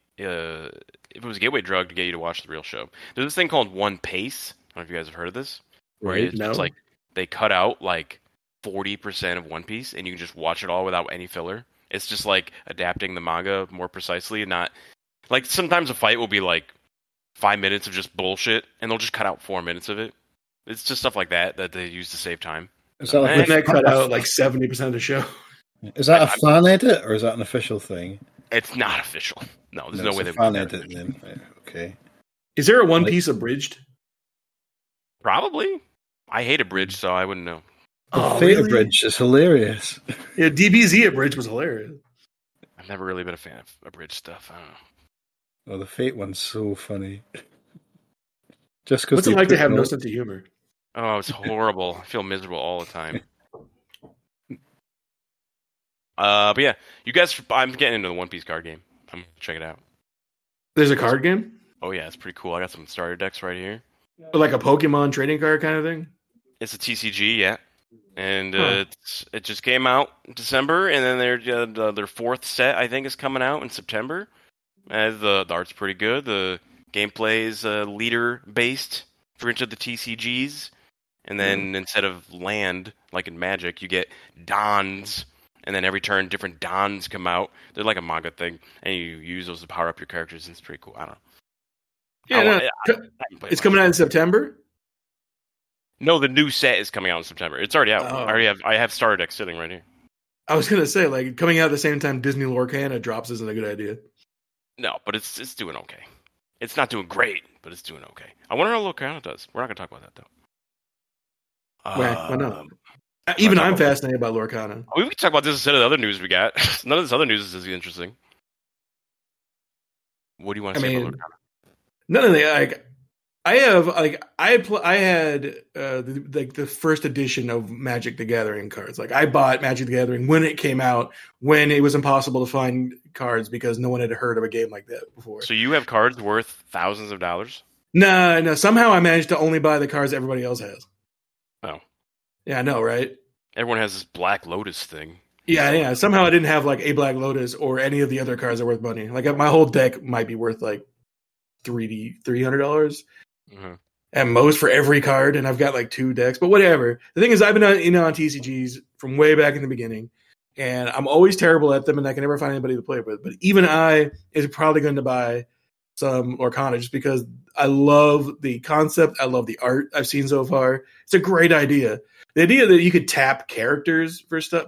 gateway drug to get you to watch the real show. There's this thing called One Pace. I don't know if you guys have heard of this. Right? It's like they cut out like 40% of One Piece, and you can just watch it all without any filler. It's just like adapting the manga more precisely, not like sometimes a fight will be like 5 minutes of just bullshit, and they'll just cut out 4 minutes of it. It's just stuff like that they use to save time. Is that like they cut out like 70% of the show? Is that a fan edit or is that an official thing? It's not official. No, there's no way they fan edit then. Okay. Is there a One Piece abridged? Probably. I hate abridged, so I wouldn't know. The Fate abridged is hilarious. Yeah, DBZ abridged was hilarious. I've never really been a fan of abridged stuff. I don't know. Oh, the Fate one's so funny. Just because what's it like to have no sense of humor? Oh, it's horrible. I feel miserable all the time. But yeah, you guys, I'm getting into the One Piece card game. I'm gonna check it out. There's a card game? Oh yeah, it's pretty cool. I got some starter decks right here. Like a Pokemon trading card kind of thing? It's a TCG, yeah. And it just came out in December, and then their fourth set, I think, is coming out in September. The art's pretty good. The gameplay is leader-based for each of the TCGs. And then instead of land, like in Magic, you get Dons. And then every turn, different Dons come out. They're like a manga thing. And you use those to power up your characters, and it's pretty cool. I don't know. Yeah, it's coming out in September? No, the new set is coming out in September. It's already out. Oh. I have starter decks sitting right here. I was gonna say, like, coming out at the same time Disney Lorcana drops isn't a good idea. No, but it's doing okay. It's not doing great, but it's doing okay. I wonder how Lorcana does. We're not gonna talk about that though. Why not? Even I'm fascinated by Lorcana. We can talk about this instead of the other news we got. None of this other news is as interesting. What do you want to say about Lorcana? None of the I had the first edition of Magic the Gathering cards. Like I bought Magic the Gathering when it came out, when it was impossible to find cards because no one had heard of a game like that before. So you have cards worth thousands of dollars? No. Somehow I managed to only buy the cards everybody else has. Oh. Yeah, I know, right? Everyone has this Black Lotus thing. Yeah. Somehow I didn't have like a Black Lotus or any of the other cards that are worth money. Like my whole deck might be worth like $300 mm-hmm. at most for every card, and I've got like 2 decks. But whatever. The thing is, I've been on TCGs from way back in the beginning, and I'm always terrible at them, and I can never find anybody to play with. But even I is probably going to buy some Lorcana just because I love the concept. I love the art I've seen so far. It's a great idea. The idea that you could tap characters for stuff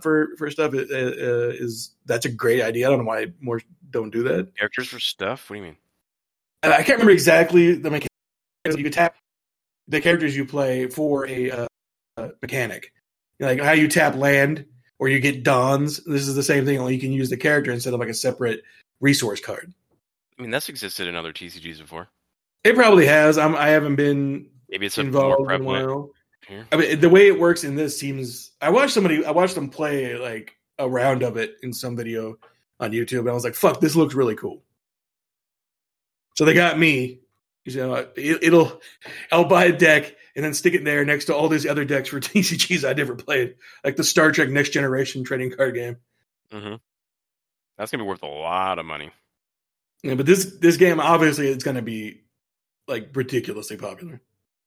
is that's a great idea. I don't know why more don't do that. Characters for stuff? What do you mean? I can't remember exactly the mechanics. You could tap the characters you play for a mechanic, like how you tap land or you get Dons. This is the same thing. Only you can use the character instead of like a separate resource card. I mean, that's existed in other TCGs before. It probably has. I haven't been maybe it's involved in a while. Here. I mean, the way it works in this seems. I watched them play like a round of it in some video on YouTube, and I was like, "Fuck, this looks really cool." So they got me. You know, I'll buy a deck and then stick it there next to all these other decks for TCGs I never played, like the Star Trek Next Generation trading card game. Mm-hmm. That's gonna be worth a lot of money. Yeah, but this game obviously it's gonna be like ridiculously popular.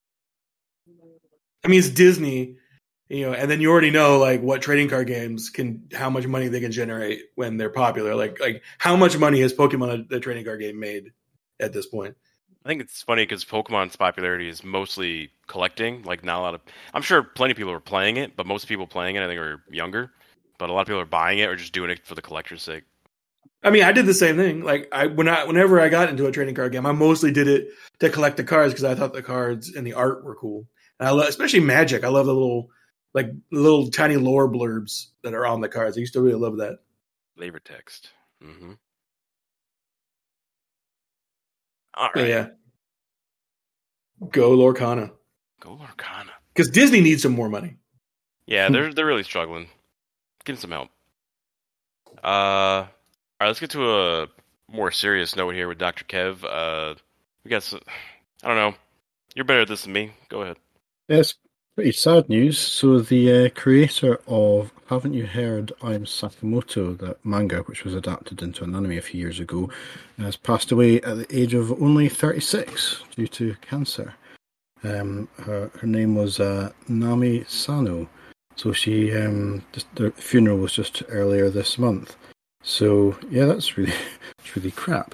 I mean, it's Disney, you know, and then you already know like what trading card games how much money they can generate when they're popular. Like how much money has Pokemon the trading card game made at this point? I think it's funny because Pokemon's popularity is mostly collecting. Like, not a lot of. I'm sure plenty of people are playing it, but most people playing it, I think, are younger. But a lot of people are buying it or just doing it for the collector's sake. I mean, I did the same thing. Like, whenever I got into a trading card game, I mostly did it to collect the cards because I thought the cards and the art were cool. And I love, especially Magic. I love the little tiny lore blurbs that are on the cards. I used to really love that. Flavor text. Mm-hmm. All right. Yeah. Go Lorcana. Go Lorcana. Because Disney needs some more money. Yeah, they're really struggling. Give them some help. All right, let's get to a more serious note here with Dr. Kev. We got some, I don't know. You're better at this than me. Go ahead. It's pretty sad news. So the creator of Haven't You Heard I'm Sakamoto, that manga, which was adapted into an anime a few years ago, has passed away at the age of only 36 due to cancer. Her name was Nami Sano. So she the funeral was just earlier this month. So yeah, that's really crap.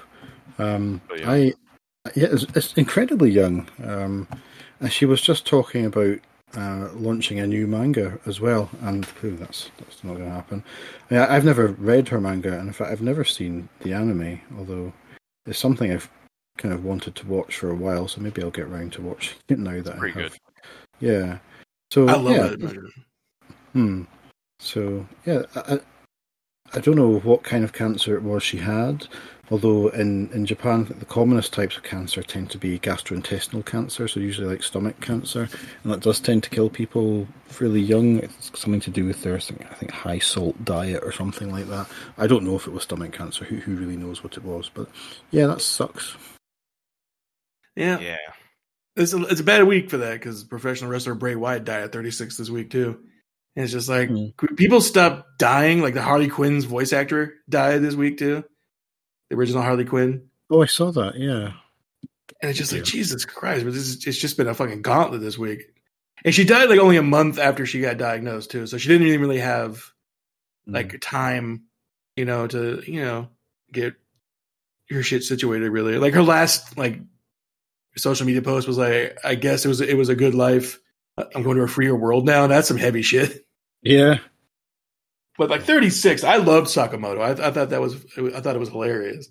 It's incredibly young. And she was just talking about launching a new manga as well, and that's not going to happen. I've never read her manga, and in fact, I've never seen the anime. Although it's something I've kind of wanted to watch for a while, so maybe I'll get around to watching it now that pretty I have. Good. Yeah. So I love it. So yeah, I don't know what kind of cancer it was she had, although in Japan the commonest types of cancer tend to be gastrointestinal cancer, so usually like stomach cancer, and that does tend to kill people fairly young. It's something to do with their, I think, high salt diet or something like that. I don't know if it was stomach cancer. Who really knows what it was? But yeah, that sucks. Yeah. It's a bad week for that because professional wrestler Bray Wyatt died at 36 this week too. And it's just like people stop dying. Like the Harley Quinn's voice actor died this week too. The original Harley Quinn. Oh, I saw that. Yeah. And it's just like, Jesus Christ! But it's just been a fucking gauntlet this week. And she died like only a month after she got diagnosed too. So she didn't even really have like time, to get her shit situated. Really, like her last like social media post was like, I guess it was a good life. I'm going to a freer world now. That's some heavy shit. Yeah. But like 36, I loved Sakamoto. I thought it was hilarious.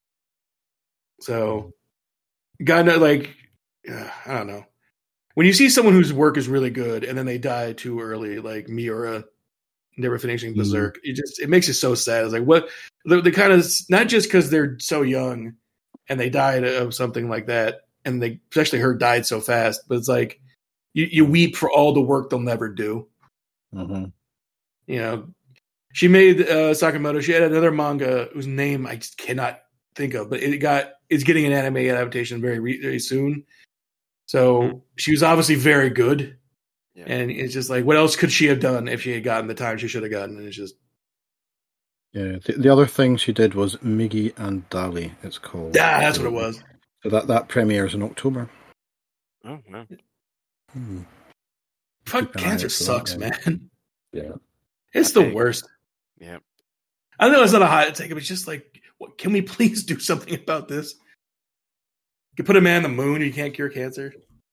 So, God, like, I don't know. When you see someone whose work is really good and then they die too early, like Miura, never finishing Berserk, it makes you so sad. It's like, what the kind of, not just because they're so young and they died of something like that, and they, especially her, died so fast, but it's like you weep for all the work they'll never do. Mm-hmm. She made Sakamoto. She had another manga whose name I just cannot think of, but it's getting an anime adaptation very soon. So she was obviously very good, and it's just like, what else could she have done if she had gotten the time she should have gotten? And it's just the other thing she did was Migi and Dali. It's called. Yeah, that's what it was. So that premieres in October. Oh no! Fuck, cancer sucks, man. Yeah. It's the worst. Yeah. I know it's not a hot take, but it's just like, can we please do something about this? You can put a man on the moon, you can't cure cancer.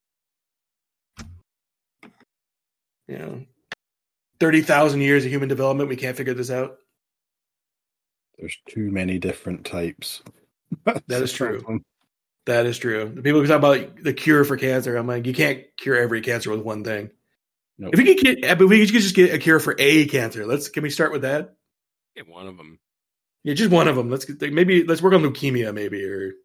30,000 years of human development, we can't figure this out. There's too many different types. That is true. That is true. The people who talk about the cure for cancer, I'm like, you can't cure every cancer with one thing. Nope. If we could just get a cure for a cancer, can we start with that? Get one of them. Yeah, just one of them. Let's work on leukemia, maybe,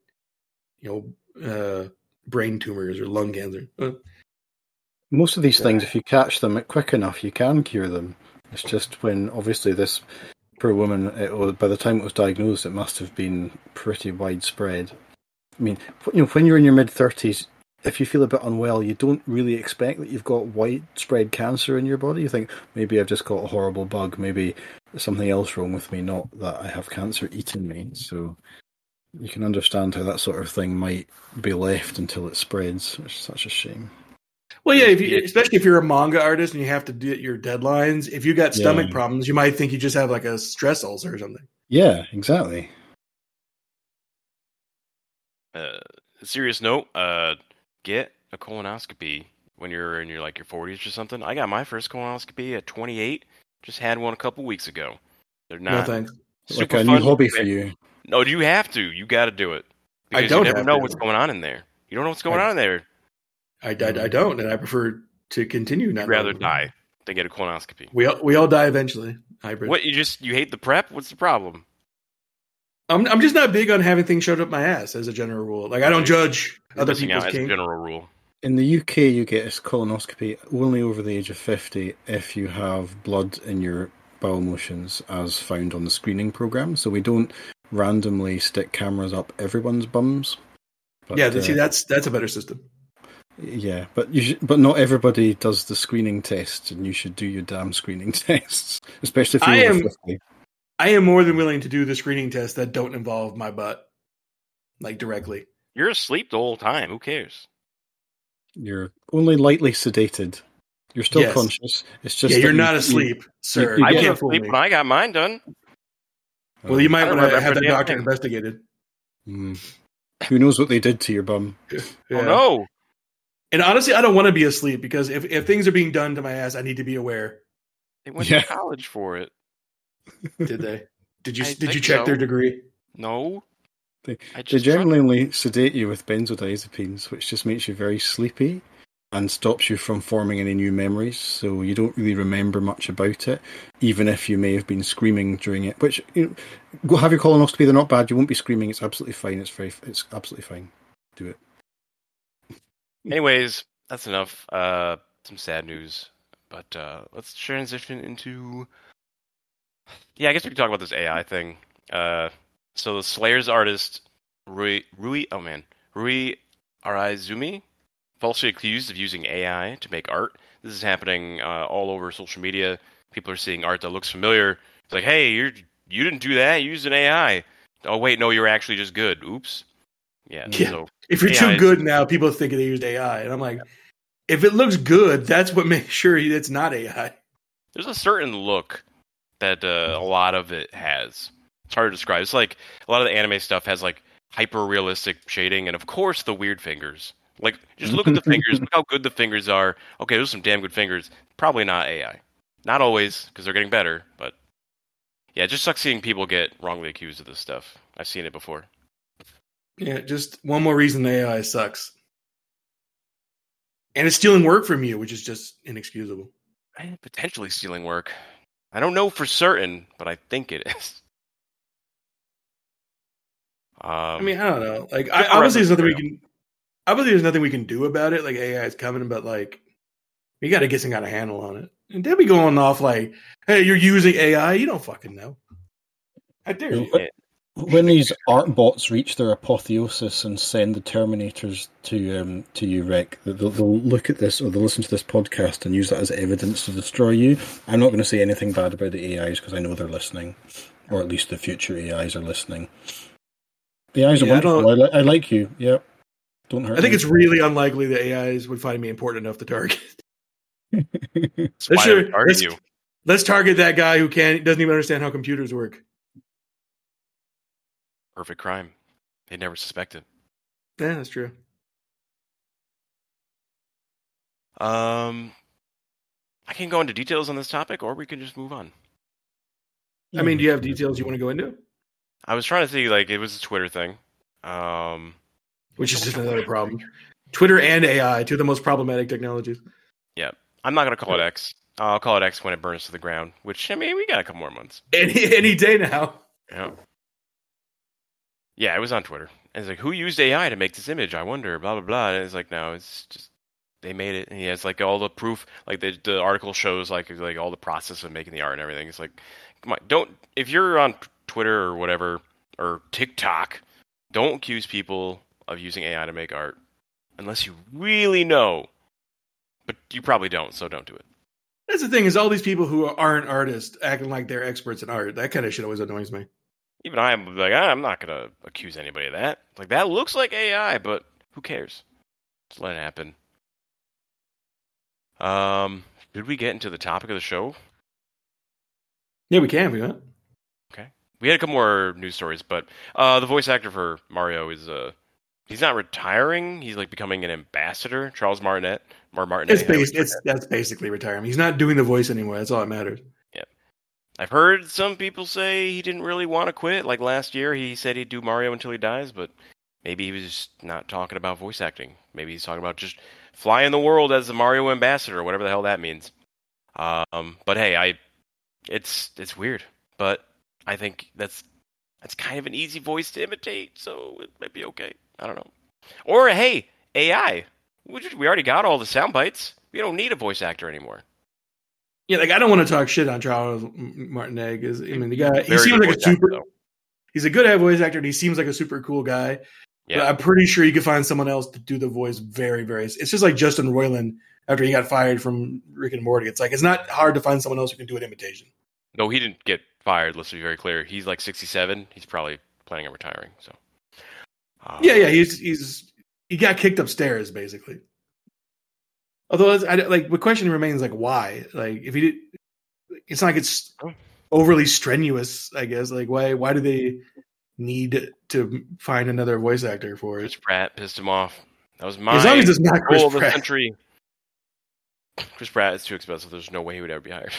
or brain tumors or lung cancer. Most of these things, if you catch them quick enough, you can cure them. It's just when obviously this poor woman, by the time it was diagnosed, it must have been pretty widespread. I mean, when you're in your mid-30s, if you feel a bit unwell, you don't really expect that you've got widespread cancer in your body. You think, maybe I've just got a horrible bug, maybe there's something else wrong with me, not that I have cancer eating me. So you can understand how that sort of thing might be left until it spreads. It's such a shame. Well, yeah, especially if you're a manga artist and you have to do your deadlines, if you got stomach problems, you might think you just have like a stress ulcer or something. Yeah, exactly. Serious note, get a colonoscopy when you're in your 40s or something. I got my first colonoscopy at 28. Just had one a couple weeks ago. They're not. No thanks. Like a new hobby for you. No, you have to. You got to do it. Because you never know what's going on in there. You don't know what's going on in there. I don't, and I prefer to continue. I'd rather die than get a colonoscopy. We all die eventually. Hybrid. What, you hate the prep? What's the problem? I'm just not big on having things shoved up my ass as a general rule. Like, I don't judge other people's as a general rule. In the UK, you get a colonoscopy only over the age of 50 if you have blood in your bowel motions as found on the screening programme. So we don't randomly stick cameras up everyone's bums. But, see, that's a better system. Yeah, but but not everybody does the screening tests, and you should do your damn screening tests, especially if you're over 50. I am more than willing to do the screening tests that don't involve my butt, like directly. You're asleep the whole time. Who cares? You're only lightly sedated. You're still conscious. It's just you're not asleep, sir. I was asleep when I got mine done. Well, you might want to have the doctor investigated. Mm. Who knows what they did to your bum? Yeah. Oh no! And honestly, I don't want to be asleep because if things are being done to my ass, I need to be aware. They went to college for it. Did they? Did you check their degree? No. They generally only sedate you with benzodiazepines, which just makes you very sleepy and stops you from forming any new memories, so you don't really remember much about it, even if you may have been screaming during it. Which, go have your colonoscopy, they're not bad, you won't be screaming, it's absolutely fine, it's absolutely fine. Do it. Anyways, that's enough. Some sad news, but let's transition into... Yeah, I guess we can talk about this AI thing. So the Slayers artist, Rui Araizumi, falsely accused of using AI to make art. This is happening all over social media. People are seeing art that looks familiar. It's like, hey, you didn't do that. You used an AI. Oh, wait, no, you're actually just good. Oops. Yeah. So if you're too good now, people think they used AI. And I'm like, if it looks good, that's what makes sure it's not AI. There's a certain look that a lot of it has. It's hard to describe. It's like a lot of the anime stuff has like hyper-realistic shading and, of course, the weird fingers. Like, just look at the fingers. Look how good the fingers are. Okay, those are some damn good fingers. Probably not AI. Not always, because they're getting better, but... Yeah, it just sucks seeing people get wrongly accused of this stuff. I've seen it before. Yeah, just one more reason AI sucks. And it's stealing work from you, which is just inexcusable. Potentially stealing work. I don't know for certain, but I think it is. I mean, I don't know. Like, obviously, there's nothing we can do about it. Like, AI is coming, but like, we got to get some kind of handle on it. And they'll be going off like, "Hey, you're using AI. You don't fucking know." I dare you. When these art bots reach their apotheosis and send the Terminators to you, Rick, they'll look at this or they'll listen to this podcast and use that as evidence to destroy you. I'm not going to say anything bad about the AIs because I know they're listening, or at least the future AIs are listening. The AIs are wonderful. I like you. Yeah, don't hurt. I think it's really unlikely the AIs would find me important enough to target. Let's target that guy who doesn't even understand how computers work. Perfect crime. They never suspected. Yeah, that's true. I can go into details on this topic, or we can just move on. I mean, do you have details you want to go into? I was trying to see, like, it was a Twitter thing. Which is just another problem. Twitter and AI, two of the most problematic technologies. Yeah. I'm not going to call it X. I'll call it X when it burns to the ground, which, I mean, we got a couple more months. Any day now. Yeah. Yeah, it was on Twitter. And it's like, who used AI to make this image? I wonder, blah, blah, blah. And it's like, no, it's just they made it. And he has like all the proof. Like the article shows like all the process of making the art and everything. It's like, come on, if you're on Twitter or whatever or TikTok, don't accuse people of using AI to make art unless you really know. But you probably don't, so don't do it. That's the thing, is all these people who aren't artists acting like they're experts in art. That kind of shit always annoys me. Even I'm like, I'm not going to accuse anybody of that. Like, that looks like AI, but who cares? Just let it happen. Did we get into the topic of the show? Yeah, we can if we want. Okay. We had a couple more news stories, but the voice actor for Mario is he's not retiring. He's like becoming an ambassador. Charles Martinet. That's basically retirement. He's not doing the voice anymore. That's all that matters. Yeah. I've heard some people say he didn't really want to quit. Like last year, he said he'd do Mario until he dies, but maybe he was just not talking about voice acting. Maybe he's talking about just flying the world as the Mario ambassador, whatever the hell that means. But hey, it's weird, but I think that's kind of an easy voice to imitate, so it might be okay. I don't know. Or hey, AI. We already got all the sound bites. We don't need a voice actor anymore. Yeah, like I don't want to talk shit on Charles Martinet. The guy, he seems like he's a good voice actor, and he seems like a super cool guy. Yeah. But I'm pretty sure you could find someone else to do the voice very, very. It's just like Justin Roiland after he got fired from Rick and Morty. It's like it's not hard to find someone else who can do an imitation. No, he didn't get fired. Let's be very clear. He's like 67. He's probably planning on retiring. So. Yeah. He got kicked upstairs, basically. Although, the question remains, like, why? Like, if he did, it's not like it's overly strenuous, I guess. Like, why do they need to find another voice actor for it? Chris Pratt pissed him off. That was my as long as it's not Chris goal of the Pratt. century. Chris Pratt is too expensive. There's no way he would ever be hired.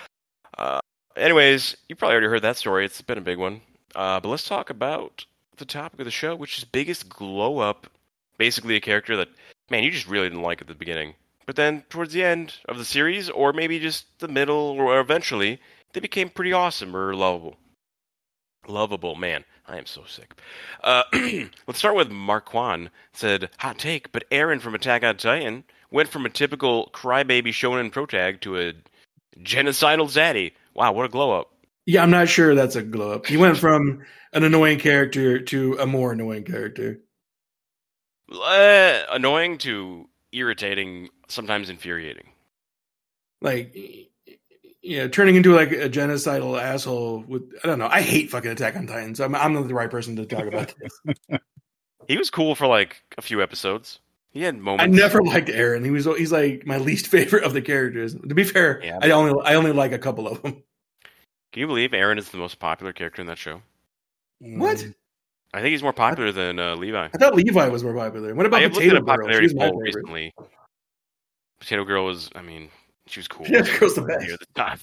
Anyways, you probably already heard that story. It's been a big one. But let's talk about the topic of the show, which is biggest glow up. Basically a character that, man, you just really didn't like at the beginning. But then towards the end of the series, or maybe just the middle, or eventually, they became pretty awesome or lovable. Lovable, man. I am so sick. Let's start with Marquand. Said, hot take, but Eren from Attack on Titan went from a typical crybaby shonen protag to a genocidal zaddy. Wow, what a glow up. Yeah, I'm not sure that's a glow up. He went from an annoying character to a more annoying character. Annoying to irritating, sometimes infuriating. Like, turning into like a genocidal asshole with, I don't know. I hate fucking Attack on Titan, so I'm not the right person to talk about this. He was cool for like a few episodes. He had moments. I never liked Eren. He's like my least favorite of the characters. To be fair, yeah, I only like a couple of them. Can you believe Eren is the most popular character in that show? What? I think he's more popular than Levi. I thought Levi was more popular. What about Potato Girl? She was my favorite. Recently. Potato Girl was, she was cool. Yeah, Girl's the best.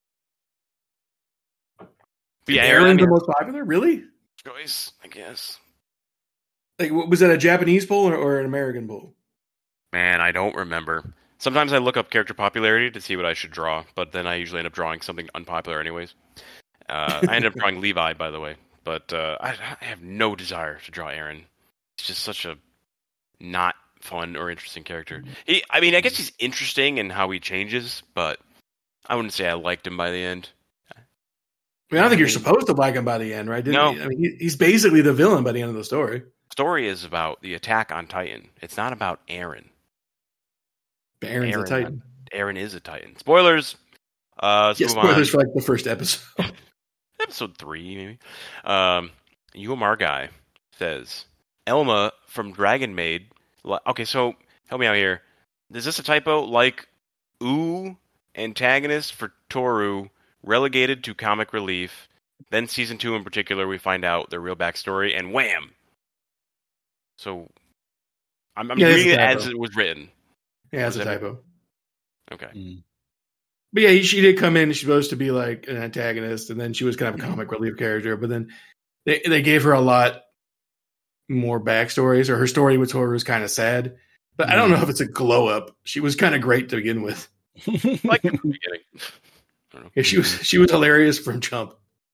Yeah, Eren's the most popular? Really? Choice, I guess. Like, was that a Japanese poll or an American poll? Man, I don't remember. Sometimes I look up character popularity to see what I should draw, but then I usually end up drawing something unpopular anyways. I ended up drawing Levi, by the way. But I have no desire to draw Eren. He's just such a not fun or interesting character. I guess he's interesting in how he changes, but I wouldn't say I liked him by the end. I don't think you're supposed to like him by the end, right? No. He's basically the villain by the end of the story. The story is about the attack on Titan. It's not about Eren. Eren's a Titan. Eren is a Titan. Spoilers. Spoilers for like the first episode. Episode 3, maybe. UMR guy says, Elma from Dragon Maid. Okay, so help me out here. Is this a typo? Like, antagonist for Toru, relegated to comic relief. Then season 2 in particular, we find out their real backstory, and wham! So, I'm reading it as it was written. Yeah, it's a typo. Okay. But yeah, she did come in. She's supposed to be like an antagonist, and then she was kind of a comic relief character. But then they gave her a lot more backstories, or her story with Toru was kind of sad. But I don't know if it's a glow up. She was kind of great to begin with. Like in the beginning. I don't know. Yeah, she was hilarious from jump.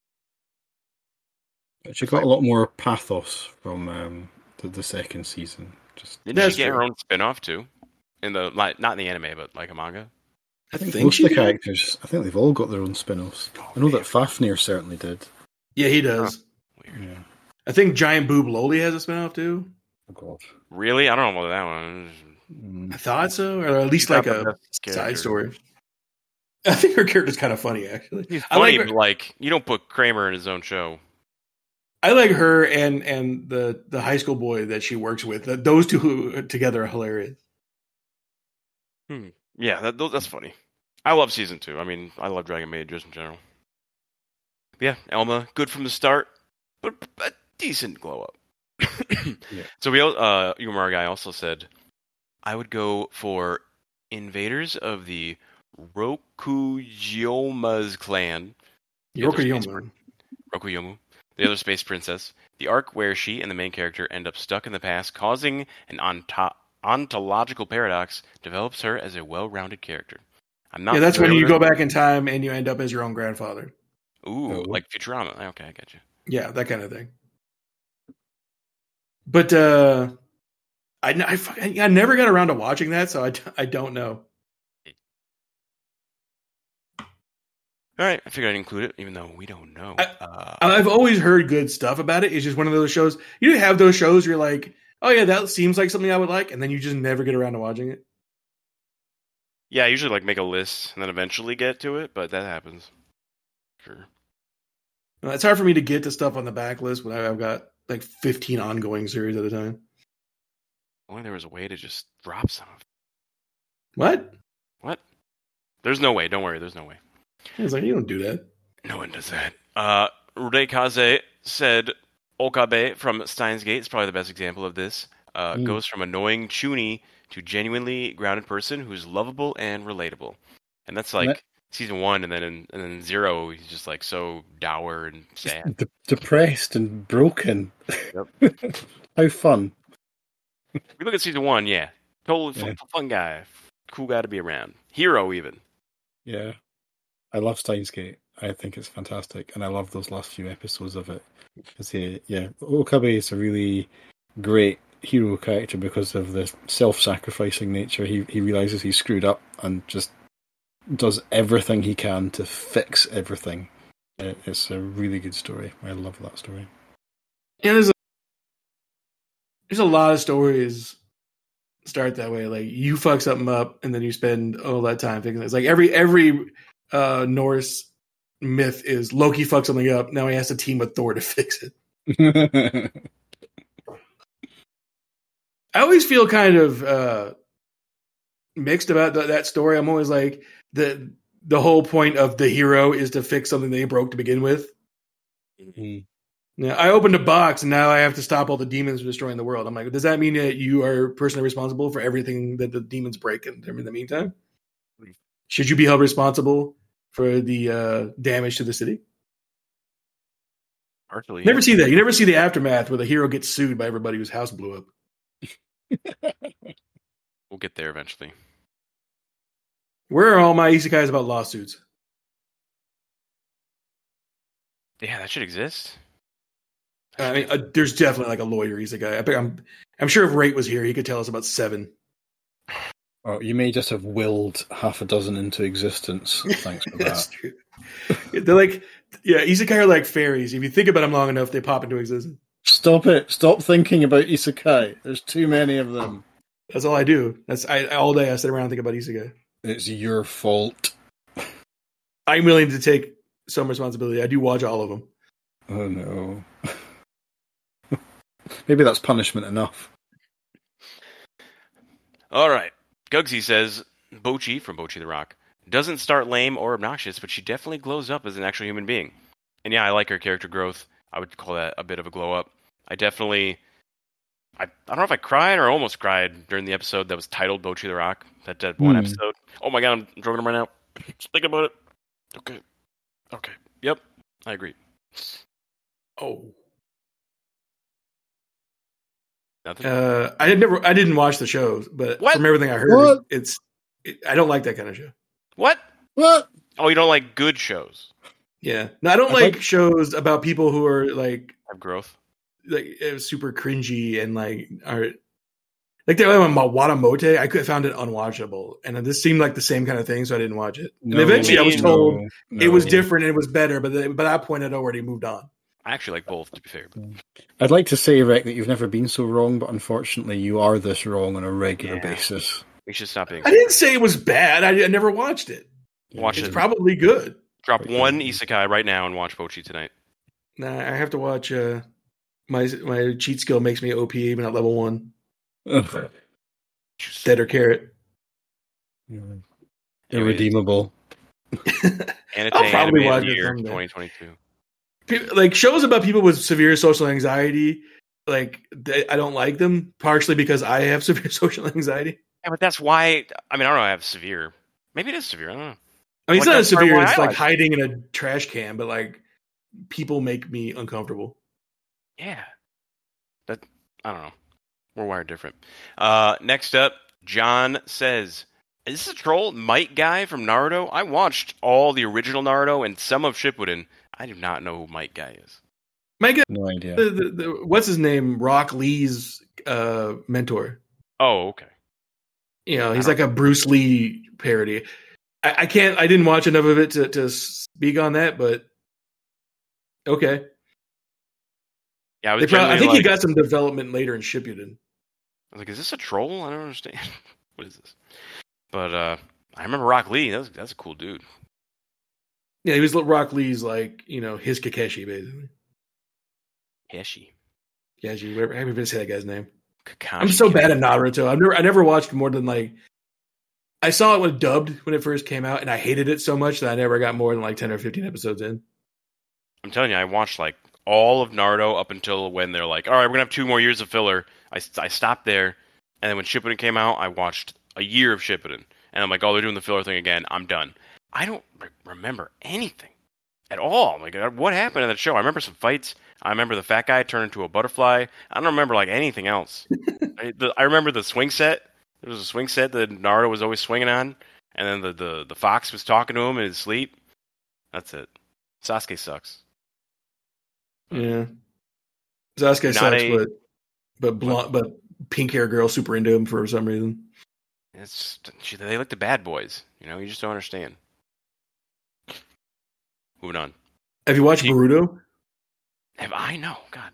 She got a lot more pathos from the second season. Didn't she get her own spin-off too? in the not in the anime, but like a manga? I think most of the characters, I think they've all got their own spin-offs. I know that Fafnir certainly did. Yeah, he does. Oh, weird. Yeah. I think Giant Boob Loli has a spin-off too. Oh god. Really? I don't know about that one. I thought so, or at least like a side story. I think her character's kind of funny, actually. He's funny, but like you don't put Kramer in his own show. I like her and the high school boy that she works with. Those two together are hilarious. Yeah, that's funny. I love season 2. I mean, I love Dragon Maid just in general. Yeah, Elma, good from the start, but a decent glow up. Yeah. So Umar guy also said, I would go for invaders of the Rokuyoma's clan. Rokuyomu. The other space princess. The arc where she and the main character end up stuck in the past, causing an ontological paradox, develops her as a well-rounded character. Yeah, that's when you go back in time and you end up as your own grandfather. Ooh, like Futurama. Okay, I get you. Yeah, that kind of thing. But I never got around to watching that, so I don't know. All right, I figured I'd include it, even though we don't know. I've always heard good stuff about it. It's just one of those shows. You have those shows where you're like, oh yeah, that seems like something I would like, and then you just never get around to watching it. Yeah, I usually like make a list and then eventually get to it, but that happens. Sure. It's hard for me to get to stuff on the backlist when I've got like 15 ongoing series at a time. Only there was a way to just drop some of it. What? There's no way. Don't worry. There's no way. It's like, you don't do that. No one does that. Rudekaze said Okabe from Steins Gate is probably the best example of this. Goes from annoying chuny to genuinely grounded person who's lovable and relatable. And that's like season 1, and then in 0, he's just like so dour and sad. Depressed and broken. Yep. How fun. We look at season 1, yeah. Totally fun guy. Cool guy to be around. Hero, even. Yeah. I love Steins Gate. I think it's fantastic. And I love those last few episodes of it. Okabe is a really great hero character because of the self-sacrificing nature. He realizes he's screwed up and just does everything he can to fix everything. It's a really good story. I love that story. Yeah, there's a lot of stories start that way. Like you fuck something up, and then you spend all that time thinking it's like every Norse myth is Loki fucks something up. Now he has to team with Thor to fix it. I always feel kind of mixed about that story. I'm always like the whole point of the hero is to fix something they broke to begin with. Mm-hmm. Now, I opened a box and now I have to stop all the demons from destroying the world. I'm like, does that mean that you are personally responsible for everything that the demons break in the meantime? Should you be held responsible for the damage to the city? Partially. Never see that. You never see the aftermath where the hero gets sued by everybody whose house blew up. We'll get there eventually. Where are all my isekais about lawsuits? Yeah, that should exist. I mean, there's definitely like a lawyer isekai. I'm sure if Rate was here, he could tell us about 7. Oh, you may just have willed half a dozen into existence. Thanks for that. That's true. They're like, isekai are like fairies. If you think about them long enough, they pop into existence. Stop it. Stop thinking about isekai. There's too many of them. That's all I do. All day I sit around and think about isekai. It's your fault. I'm willing to take some responsibility. I do watch all of them. Oh, no. Maybe that's punishment enough. All right. Gugsy says, Bochi, from Bochi the Rock, doesn't start lame or obnoxious, but she definitely glows up as an actual human being. And yeah, I like her character growth. I would call that a bit of a glow up. I don't know if I cried or almost cried during the episode that was titled Bochi the Rock. That one episode. Oh my god, I'm dropping them right now. Just thinking about it. Okay. Yep, I agree. Oh. Nothing? I didn't watch the show, but from everything I heard, I don't like that kind of show. What? Oh, you don't like good shows? Yeah. No, I don't like shows about people who are like have growth, like super cringy and like are Like the other one, Watamote, I found it unwatchable, and this seemed like the same kind of thing, so I didn't watch it. And eventually, I was told it was different and it was better, but by that point, I'd already moved on. I actually like both, to be fair. I'd like to say, Rick, that you've never been so wrong, but unfortunately, you are this wrong on a regular basis. We should stop being. I didn't say it was bad. I never watched it. It's probably good. Drop one isekai right now and watch Bocchi tonight. Nah, I have to watch. My cheat skill makes me OP even at level 1. Dead or carrot. Irredeemable. I'll probably watch it someday. 2022. Like shows about people with severe social anxiety, like I don't like them. Partially because I have severe social anxiety. Yeah, but that's why. I mean, I don't know. I have severe. Maybe it is severe. I don't know. I mean, it's not as severe as like hiding in a trash can, but like people make me uncomfortable. Yeah. I don't know. We're wired different. Next up, John says, "Is this a troll? Might Guy from Naruto? I watched all the original Naruto and some of Shippuden. I do not know who Might Guy is. Might Guy, no idea. What's his name? Rock Lee's mentor. Oh, okay. You know, he's like a Bruce Lee parody. I didn't watch enough of it to speak on that, but okay. Yeah, I think he got some development later in Shippuden. I was like, is this a troll? I don't understand. What is this? But I remember Rock Lee. That's a cool dude. Yeah, he was Rock Lee's like, you know, his Kakashi basically. Kashi, whatever. I haven't even say that guy's name. Kakashi. I'm so bad at Naruto. I never watched more than like. I saw it when dubbed when it first came out, and I hated it so much that I never got more than like 10 or 15 episodes in. I'm telling you, I watched like all of Naruto up until when they're like, all right, we're gonna have 2 more years of filler. I stopped there, and then when Shippuden came out, I watched a year of Shippuden, and I'm like, oh, they're doing the filler thing again. I'm done. I don't remember anything at all. Like, what happened in that show? I remember some fights. I remember the fat guy turned into a butterfly. I don't remember like anything else. I remember the swing set. There was a swing set that Naruto was always swinging on, and then the fox was talking to him in his sleep. That's it. Sasuke sucks. Yeah, Sasuke sucks, but blonde, but pink hair girl super into him for some reason. It's they like the bad boys. You know, you just don't understand. Moving on. Have you watched Boruto? Have I? No. God,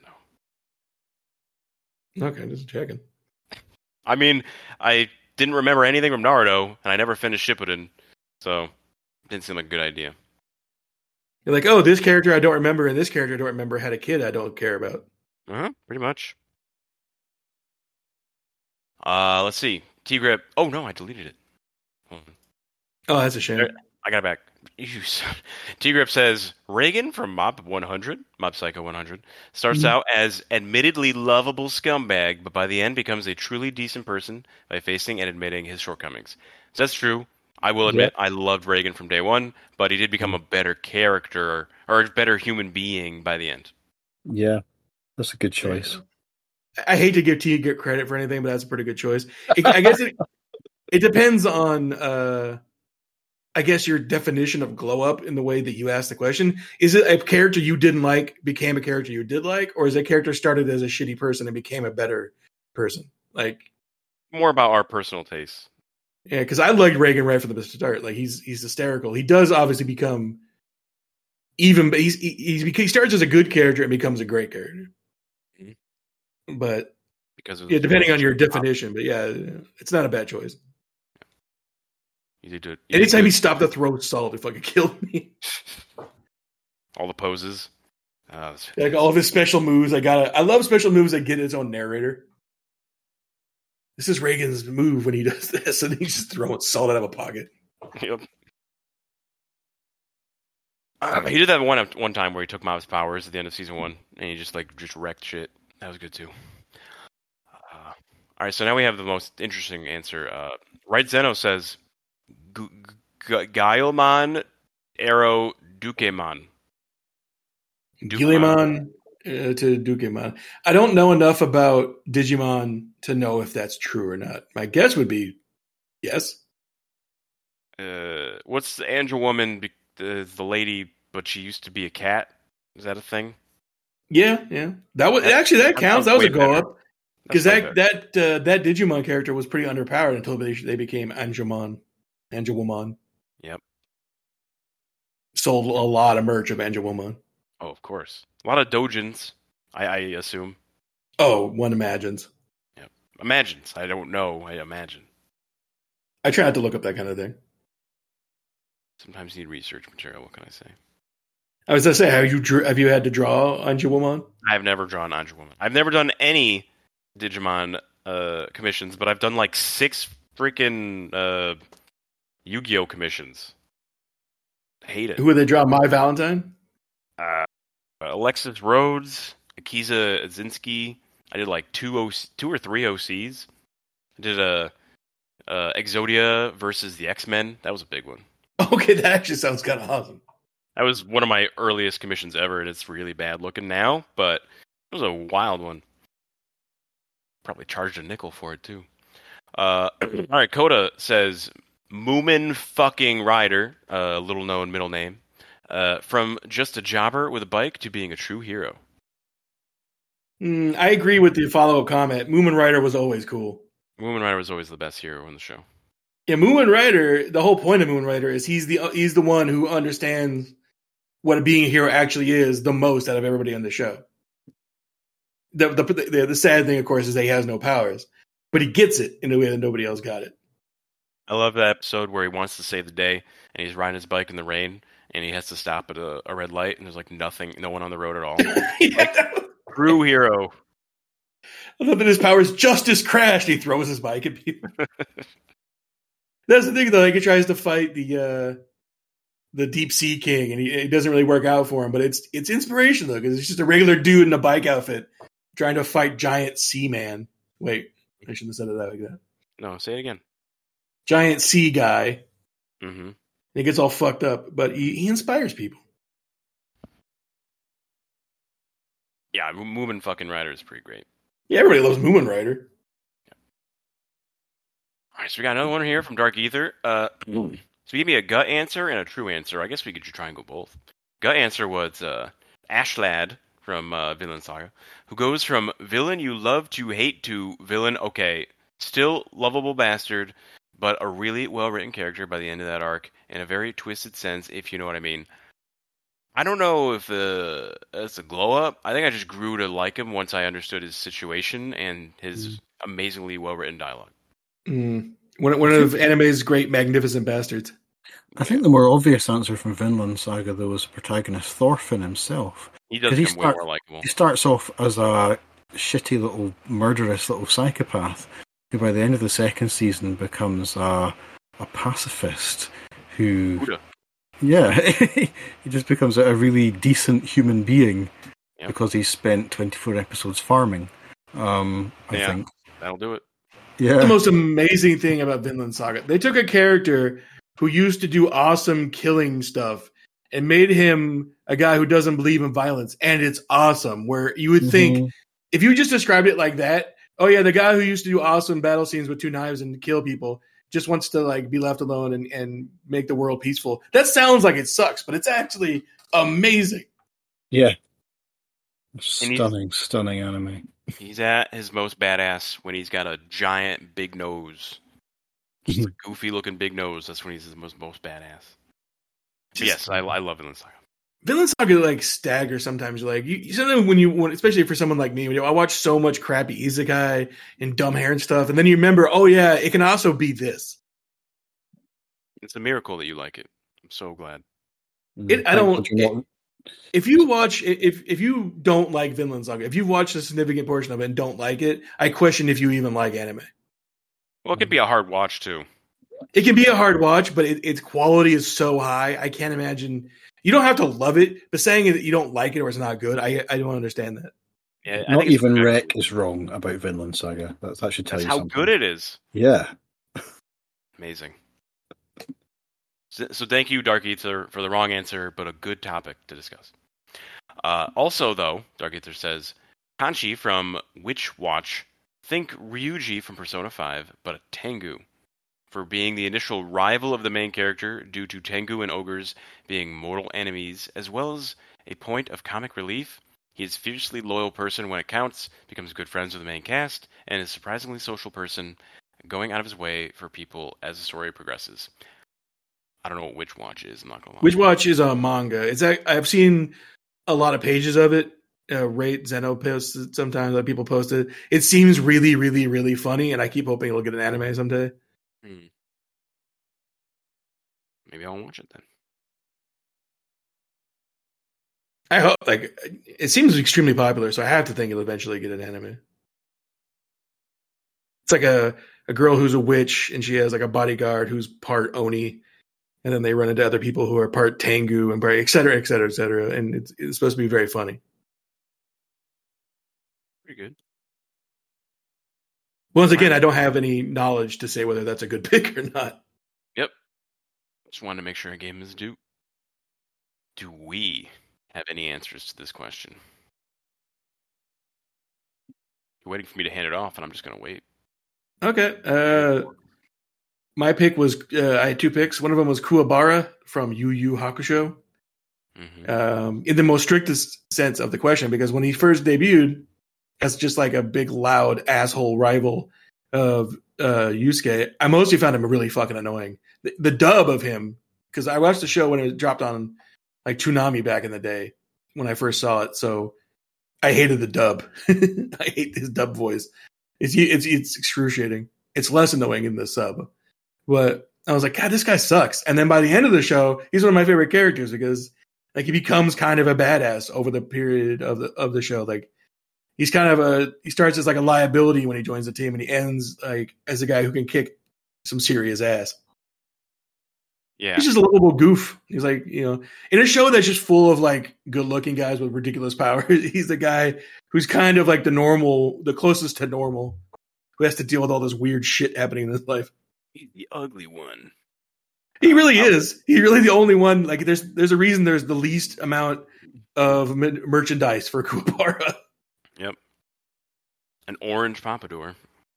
no. Okay, just checking. I mean, I didn't remember anything from Naruto, and I never finished Shippuden, so it didn't seem like a good idea. You're like, oh, this character I don't remember, and this character I don't remember had a kid I don't care about. Pretty much. Let's see. T-Grip. Oh, no, I deleted it. Oh, that's a shame. I got it back. T-Grip says, Reagan from Mob Psycho 100, starts out as admittedly lovable scumbag, but by the end becomes a truly decent person by facing and admitting his shortcomings. So that's true. I will admit I loved Reagan from day one, but he did become a better character or a better human being by the end. Yeah, that's a good choice. I hate to give T credit for anything, but that's a pretty good choice. I guess it depends on, I guess, your definition of glow up in the way that you asked the question. Is it a character you didn't like became a character you did like, or is a character started as a shitty person and became a better person? Like more about our personal tastes. Yeah, because I liked Reagan right from the start. Like he's hysterical. He does obviously become even. He starts as a good character and becomes a great character. Mm-hmm. But because of depending on your definition, but yeah, it's not a bad choice. You did do it. Anytime he stopped to throw salt, it fucking killed me. All the poses, like all of his special moves. I love special moves that get its own narrator. This is Reagan's move when he does this, and he's just throwing salt out of a pocket. Yep. He did that one time where he took Mob's powers at the end of season 1, and he just wrecked shit. That was good too. All right, so now we have the most interesting answer. Right Zeno says, Guilemon Arrow Dukemon. Guilemon to Dukemon. I don't know enough about Digimon to know if that's true or not. My guess would be yes. What's the Angel Woman? The lady, but she used to be a cat. Is that a thing? Yeah. That counts. That was a go up. Because that Digimon character was pretty underpowered until they became Angemon. Yep. Sold a lot of merch of Angemon. Oh, of course. A lot of Dojins, I assume. Oh, one imagines. Yep. Imagines. I don't know. I imagine. I try not to look up that kind of thing. Sometimes you need research material. What can I say? I was going to say, have you had to draw Angemon? I've never drawn Angemon. I've never done any Digimon commissions, but I've done like 6 freaking Yu-Gi-Oh commissions. I hate it. Who would they draw? My Valentine? Alexis Rhodes, Akiza Azinski. I did like 2 or 3 OCs. I did Exodia versus the X-Men. That was a big one. Okay, that actually sounds kind of awesome. That was one of my earliest commissions ever, and it's really bad looking now, but it was a wild one. Probably charged a nickel for it, too. All right, Coda says, Moomin fucking Rider, little known middle name, from just a jobber with a bike to being a true hero. I agree with the follow-up comment. Moomin Rider was always cool. Moomin Rider was always the best hero in the show. Yeah, Moomin Rider, the whole point of Moomin Rider is he's the one who understands what being a hero actually is the most out of everybody on the show. The sad thing, of course, is that he has no powers, but he gets it in a way that nobody else got it. I love that episode where he wants to save the day, and he's riding his bike in the rain, and he has to stop at a red light, and there's like no one on the road at all. True hero. I love that his powers just as crashed. He throws his bike at people. That's the thing, though. Like, he tries to fight the Deep Sea King, and it doesn't really work out for him. But it's inspiration, though, because it's just a regular dude in a bike outfit trying to fight Giant Sea Man. Wait, I shouldn't have said it like that. No, say it again. Giant Sea Guy. Mm-hmm. He gets all fucked up, but he inspires people. Yeah, Moomin fucking Rider is pretty great. Yeah, everybody loves Moomin Rider. Yeah. All right, so we got another one here from Dark Ether. So give me a gut answer and a true answer. I guess we could try and go both. Gut answer was Ashlad from Vinland Saga, who goes from villain you love to hate to villain, okay, still lovable bastard, but a really well-written character by the end of that arc, in a very twisted sense, if you know what I mean. I don't know if it's a glow-up. I think I just grew to like him once I understood his situation and his amazingly well-written dialogue. One of anime's great magnificent bastards. I think the more obvious answer from Vinland Saga, though, was the protagonist Thorfinn himself. He does become way more likable. He starts off as a shitty little murderous little psychopath, who by the end of the second season becomes a pacifist who... Buddha. Yeah, he just becomes a really decent human being because he's spent 24 episodes farming, I think. That'll do it. Yeah. The most amazing thing about Vinland Saga, they took a character who used to do awesome killing stuff and made him a guy who doesn't believe in violence, and it's awesome, where you would think, if you just described it like that, oh yeah, the guy who used to do awesome battle scenes with 2 knives and kill people just wants to like be left alone and make the world peaceful. That sounds like it sucks, but it's actually amazing. Yeah. Stunning anime. He's at his most badass when he's got a giant big nose. Just a goofy looking big nose. That's when he's his most badass. Yes, I love Vinland Saga. Vinland Saga like stagger sometimes. Like sometimes when especially for someone like me, I watch so much crappy isekai and dumb hair and stuff, and then you remember, oh yeah, it can also be this. It's a miracle that you like it. I'm so glad. If you don't like Vinland Saga, if you've watched a significant portion of it and don't like it, I question if you even like anime. Well, it could be a hard watch too. It can be a hard watch, but its quality is so high. I can't imagine. You don't have to love it, but saying that you don't like it or it's not good, I don't understand that. Yeah, not even Rek is wrong about Vinland Saga. That should tell you something. How good it is. Yeah. Amazing. So thank you, Dark Ether, for the wrong answer, but a good topic to discuss. Also, though, Dark Ether says, Kanchi from Witch Watch, think Ryuji from Persona 5, but a Tengu, for being the initial rival of the main character due to Tengu and ogres being mortal enemies, as well as a point of comic relief. He is a fiercely loyal person when it counts, becomes good friends with the main cast, and is a surprisingly social person, going out of his way for people as the story progresses. I don't know what Witch Watch is, I'm not going to lie. Witch Watch is a manga. I've seen a lot of pages of it. Zeno posts it sometimes, like people post it. It seems really, really, really funny, and I keep hoping it'll get an anime someday. Maybe I'll watch it then. I hope. Like, it seems extremely popular, so I have to think it'll eventually get an anime. It's like a girl who's a witch, and she has like a bodyguard who's part Oni, and then they run into other people who are part Tengu and part et cetera, et cetera, et cetera. And it's supposed to be very funny. Pretty good. Once again, I don't have any knowledge to say whether that's a good pick or not. Yep. Just wanted to make sure a game is due. Do we have any answers to this question? You're waiting for me to hand it off, and I'm just going to wait. Okay. My pick was, I had two picks. One of them was Kuwabara from Yu Yu Hakusho. Mm-hmm. In the most strictest sense of the question, because when he first debuted as just like a big, loud asshole rival of Yusuke, I mostly found him really fucking annoying. The dub of him, because I watched the show when it dropped on like Toonami back in the day when I first saw it, so I hated the dub. I hate his dub voice. It's excruciating. It's less annoying in the sub, but I was like, God, this guy sucks. And then by the end of the show, he's one of my favorite characters because like he becomes kind of a badass over the period of the show. Like he's kind of he starts as like a liability when he joins the team, and he ends like as a guy who can kick some serious ass. Yeah, he's just a lovable goof. He's like, in a show that's just full of like good-looking guys with ridiculous powers, he's the guy who's kind of like the closest to normal, who has to deal with all this weird shit happening in his life. He's the ugly one. He really is. He's really the only one. Like, there's a reason there's the least amount of merchandise for Kuwabara. Yep, an orange pompadour.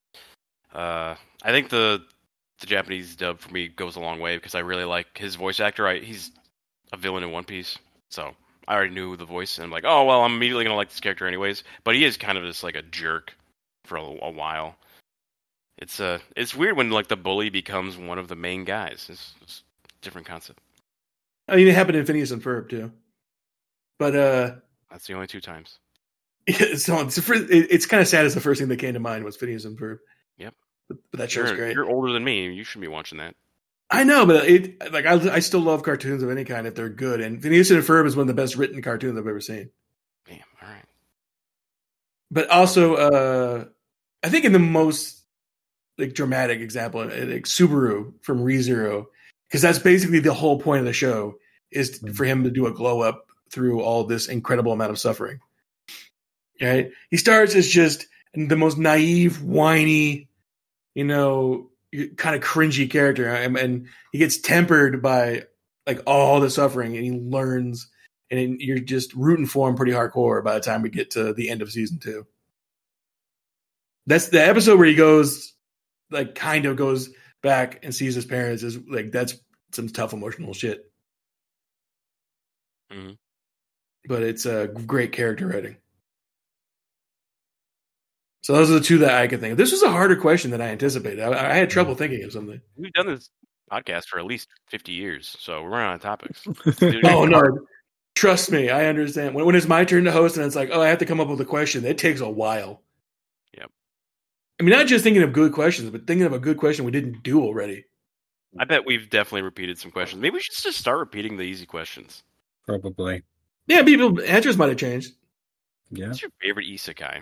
I think the Japanese dub for me goes a long way because I really like his voice actor. He's a villain in One Piece, so I already knew the voice, and I'm like, oh well, I'm immediately gonna like this character anyways. But he is kind of just like a jerk for a while. It's weird when like the bully becomes one of the main guys. It's a different concept. I mean, it happened in Phineas and Ferb too, but that's the only two times. So it's kind of sad. As the first thing that came to mind was Phineas and Ferb. Yep. But that show's great. You're older than me. You should be watching that. I know, but I still love cartoons of any kind if they're good. And Phineas and Ferb is one of the best written cartoons I've ever seen. Damn, all right. But also, I think in the most like dramatic example, like Subaru from ReZero, because that's basically the whole point of the show is for him to do a glow up through all this incredible amount of suffering. Right? He starts as just the most naive, whiny, kind of cringy character, and he gets tempered by like all the suffering, and he learns, and you're just rooting for him pretty hardcore by the time we get to the end of season 2. That's the episode where he goes back and sees his parents. Is like that's some tough emotional shit. Mm-hmm. But it's a great character writing. So those are the two that I could think of. This was a harder question than I anticipated. I had trouble thinking of something. We've done this podcast for at least 50 years, so we're running out of topics. Oh, no. Trust me, I understand. When it's my turn to host and it's like, I have to come up with a question, it takes a while. Yep. I mean, not just thinking of good questions, but thinking of a good question we didn't do already. I bet we've definitely repeated some questions. Maybe we should just start repeating the easy questions. Probably. Yeah, people's answers might have changed. Yeah. What's your favorite isekai?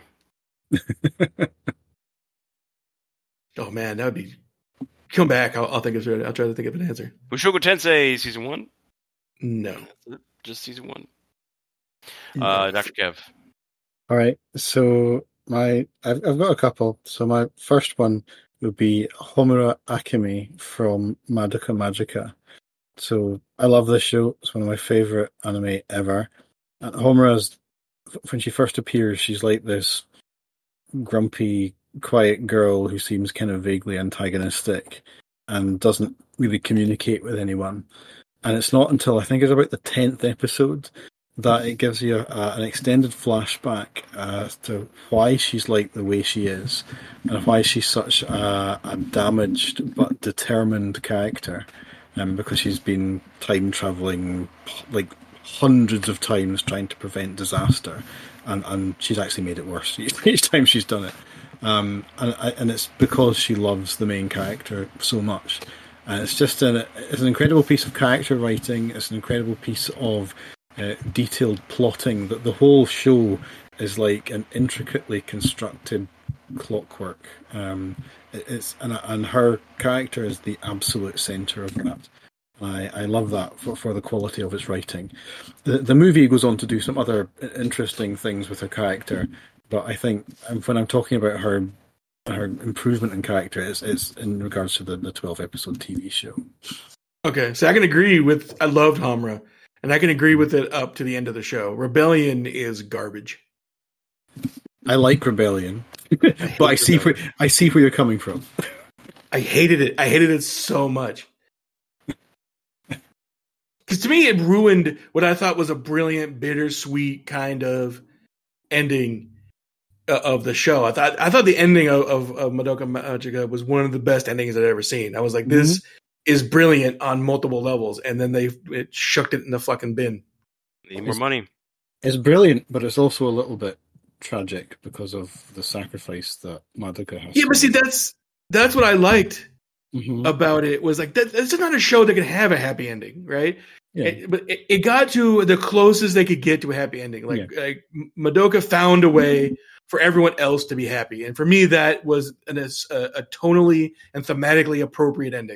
Oh man, that would be. Come back. I'll think of it. I'll try to think of an answer. Mushoku Tensei season 1? No, just season 1. No. Dr. Kev. All right. So I've got a couple. So my first one would be Homura Akemi from Madoka Magica. So I love this show. It's one of my favorite anime ever. And Homura's, when she first appears, she's like this grumpy, quiet girl who seems kind of vaguely antagonistic and doesn't really communicate with anyone. And it's not until I think it's about the 10th episode that it gives you an extended flashback as to why she's like the way she is, and why she's such a damaged but determined character, because she's been time traveling like hundreds of times trying to prevent disaster, and she's actually made it worse each time she's done it. And it's because she loves the main character so much. And it's just it's an incredible piece of character writing. It's an incredible piece of detailed plotting. That the whole show is like an intricately constructed clockwork. And her character is the absolute centre of that. I love that for the quality of its writing. The movie goes on to do some other interesting things with her character, but I think when I'm talking about her improvement in character, it's in regards to the 12-episode TV show. Okay, so I can agree with. I loved Homura, and I can agree with it up to the end of the show. Rebellion is garbage. I like Rebellion, but I see where you're coming from. I hated it. I hated it so much. Because to me, it ruined what I thought was a brilliant, bittersweet kind of ending of the show. I thought the ending of Madoka Magica was one of the best endings I'd ever seen. I was like, this is brilliant on multiple levels, and then it shucked it in the fucking bin. Need more money. It's brilliant, but it's also a little bit tragic because of the sacrifice that Madoka has. Yeah, but see, that's what I liked about it, was like that's not a show that can have a happy ending, right? Yeah. But it got to the closest they could get to a happy ending. Like Madoka found a way for everyone else to be happy, and for me, that was a tonally and thematically appropriate ending.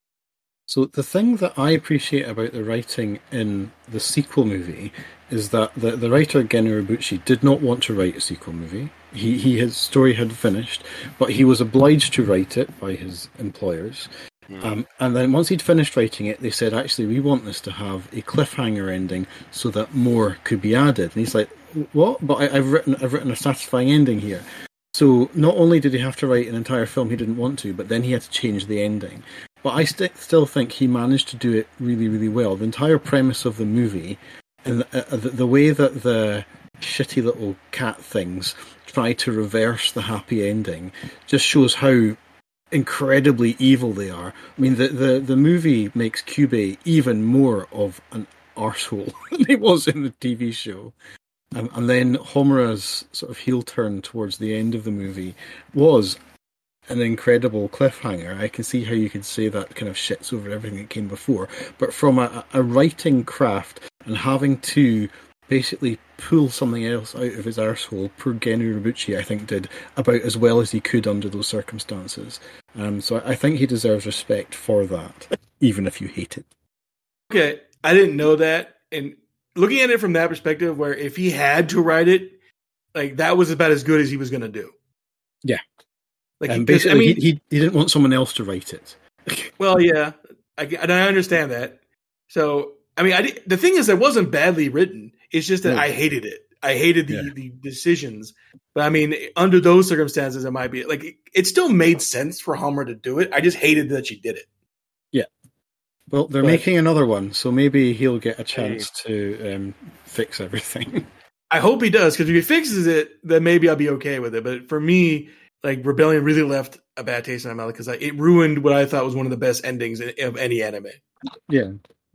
So the thing that I appreciate about the writing in the sequel movie is that the writer Gen Urobuchi did not want to write a sequel movie. His story had finished, but he was obliged to write it by his employers. And then once he'd finished writing it, they said, actually, we want this to have a cliffhanger ending so that more could be added. And he's like, what? But I've written a satisfying ending here. So not only did he have to write an entire film he didn't want to, but then he had to change the ending. But I still think he managed to do it really, really well. The entire premise of the movie, and the way that the shitty little cat things try to reverse the happy ending, just shows how incredibly evil they are. I mean, the movie makes Kyubey even more of an arsehole than he was in the TV show. And then Homura's sort of heel turn towards the end of the movie was an incredible cliffhanger. I can see how you could say that kind of shits over everything that came before. But from a writing craft and having to basically pull something else out of his arsehole, poor Gen Urobuchi, I think, did about as well as he could under those circumstances. So I think he deserves respect for that, even if you hate it. Okay, I didn't know that. And looking at it from that perspective, where if he had to write it, like that was about as good as he was going to do. Yeah. Like basically, he didn't want someone else to write it. Well, yeah, I understand that. So, I mean, the thing is, it wasn't badly written. It's just that I hated it. I hated the decisions. But I mean, under those circumstances, it might be like it still made sense for Homura to do it. I just hated that she did it. Yeah. Well, they're making another one, so maybe he'll get a chance to fix everything. I hope he does, because if he fixes it, then maybe I'll be okay with it. But for me, like, Rebellion really left a bad taste in my mouth because it ruined what I thought was one of the best endings of any anime. Yeah,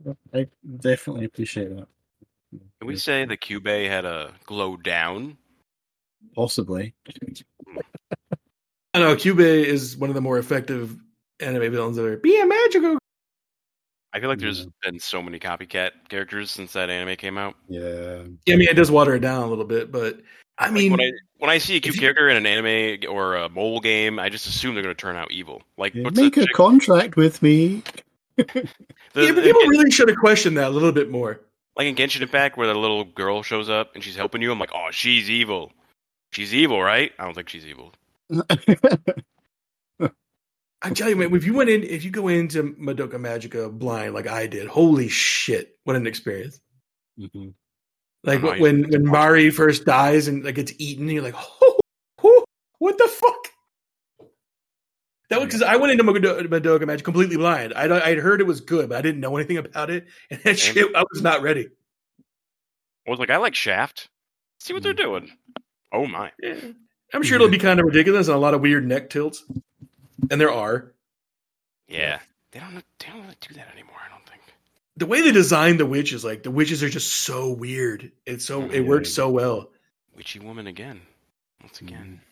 I definitely appreciate that. Can we say the Kyubey had a glow down? Possibly. I know Kyubey is one of the more effective anime villains ever. Be a magical. I feel like there's been so many copycat characters since that anime came out. Yeah. I mean, it does water it down a little bit, but I mean, when I see a cute character in an anime or a mobile game, I just assume they're going to turn out evil. Like, make a contract with me. But people really should have questioned that a little bit more. Like in Genshin Impact, where the little girl shows up and she's helping you, I'm like, oh, she's evil. She's evil, right? I don't think she's evil. I tell you, man, if you go into Madoka Magica blind like I did, holy shit, what an experience! Mm-hmm. Like when Mari first dies and like gets eaten, you're like, oh, what the fuck? That was because I went into Madoka Magic completely blind. I'd heard it was good, but I didn't know anything about it, and that shit, I was not ready. I was like, I like Shaft. See what they're doing. Oh my! Yeah. I'm sure it'll be kind of ridiculous and a lot of weird neck tilts, and there are. Yeah, they don't really do that anymore. I don't think. The way they designed the witches, like the witches are just so weird. It works so well. Witchy woman again, once again.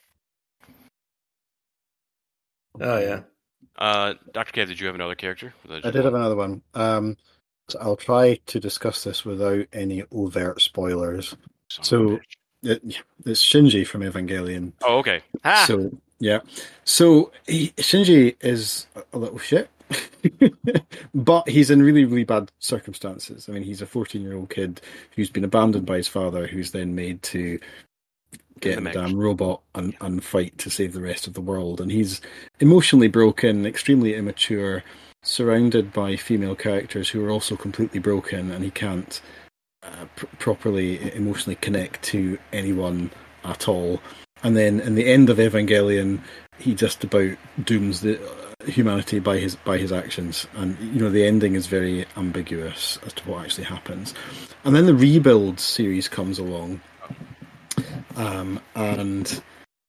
Oh yeah. Dr. Kev, did you have another character? I did have another one. So I'll try to discuss this without any overt spoilers. So it's Shinji from Evangelion. Oh, okay. Ah! So yeah, Shinji is a little shit, but he's in really, really bad circumstances. I mean, he's a 14-year-old kid who's been abandoned by his father, who's then made to get in the damn robot and fight to save the rest of the world. And he's emotionally broken, extremely immature, surrounded by female characters who are also completely broken, and he can't properly emotionally connect to anyone at all. And then in the end of Evangelion, he just about dooms the humanity by his actions. And the ending is very ambiguous as to what actually happens. And then the Rebuild series comes along, and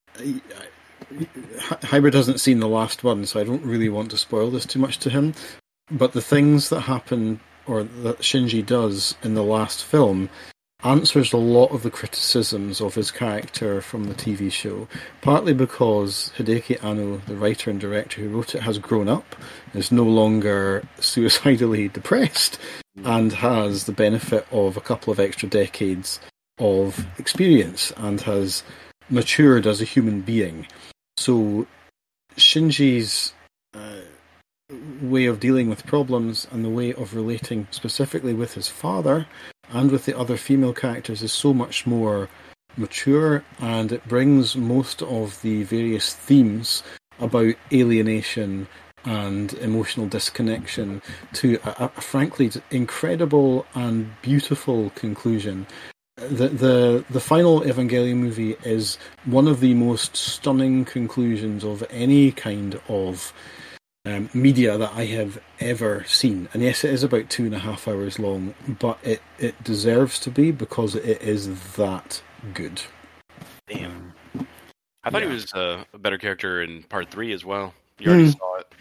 Hybrid hasn't seen the last one, so I don't really want to spoil this too much to him. But the things that happen, or that Shinji does in the last film, answers a lot of the criticisms of his character from the TV show, partly because Hideki Anno, the writer and director who wrote it, has grown up, is no longer suicidally depressed, and has the benefit of a couple of extra decades of experience, and has matured as a human being. So Shinji's way of dealing with problems and the way of relating specifically with his father and with the other female characters is so much more mature, and it brings most of the various themes about alienation and emotional disconnection to a frankly incredible and beautiful conclusion. The final Evangelion movie is one of the most stunning conclusions of any kind of media that I have ever seen. And yes, it is about 2.5 hours long, but it deserves to be, because it is that good. Damn. I thought he was a better character in part 3 as well. You already saw it.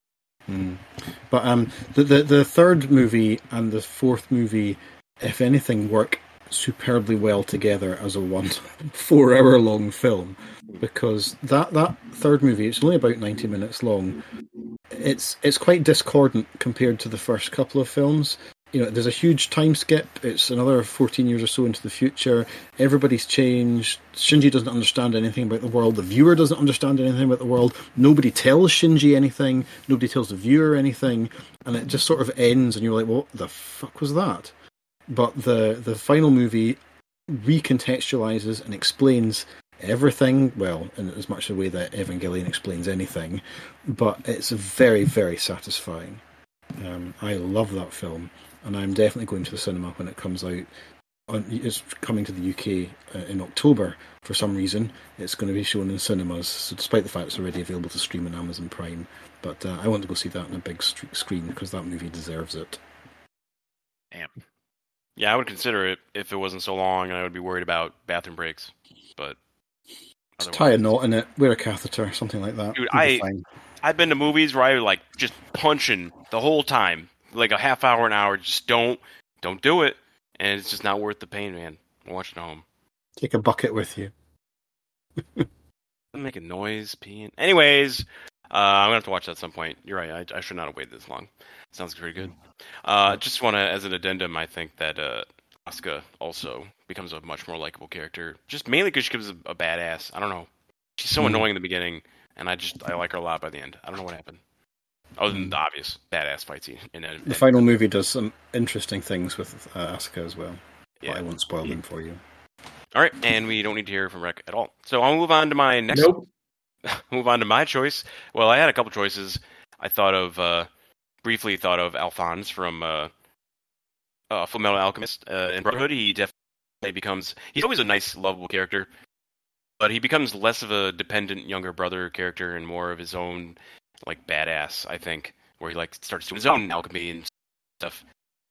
But the third movie and the fourth movie, if anything, work superbly well together as a 4 hour long film, because that third movie, it's only about 90 minutes long. It's quite discordant compared to the first couple of films. There's a huge time skip. It's another 14 years or so into the future. Everybody's changed. Shinji doesn't understand anything about the world. The viewer doesn't understand anything about the world. Nobody tells Shinji anything. Nobody tells the viewer anything. And it just sort of ends, and you're like, what the fuck was that? But the final movie recontextualizes and explains everything, well, in as much a way that Evangelion explains anything, but it's very, very satisfying. I love that film, and I'm definitely going to the cinema when it comes out. It's coming to the UK in October for some reason. It's going to be shown in cinemas, so despite the fact it's already available to stream on Amazon Prime. But I want to go see that on a big screen, because that movie deserves it. Damn. Yeah, I would consider it if it wasn't so long, and I would be worried about bathroom breaks. But just tie a knot in it, wear a catheter, something like that. Dude, I've been to movies where I like just punching the whole time, like a half hour, an hour. Just don't do it, and it's just not worth the pain, man. Watch it at home. Take a bucket with you. I'm making noise, peeing. Anyways, I'm gonna have to watch that at some point. You're right. I should not have waited this long. Sounds pretty good. Just want to, as an addendum, I think that Asuka also becomes a much more likable character, just mainly because she gives a badass. I don't know. She's so annoying in the beginning, and I like her a lot by the end. I don't know what happened. Other than the obvious badass fight scene. The final movie does some interesting things with Asuka as well. Yeah. But I won't spoil them for you. All right, and we don't need to hear from Rek at all. So I'll move on to my next. Move on to my choice. Well, I had a couple choices. I briefly thought of Alphonse from Fullmetal Alchemist in Brotherhood. He definitely becomes. He's always a nice, lovable character, but he becomes less of a dependent younger brother character and more of his own, like, badass. I think, where he starts doing his own alchemy and stuff.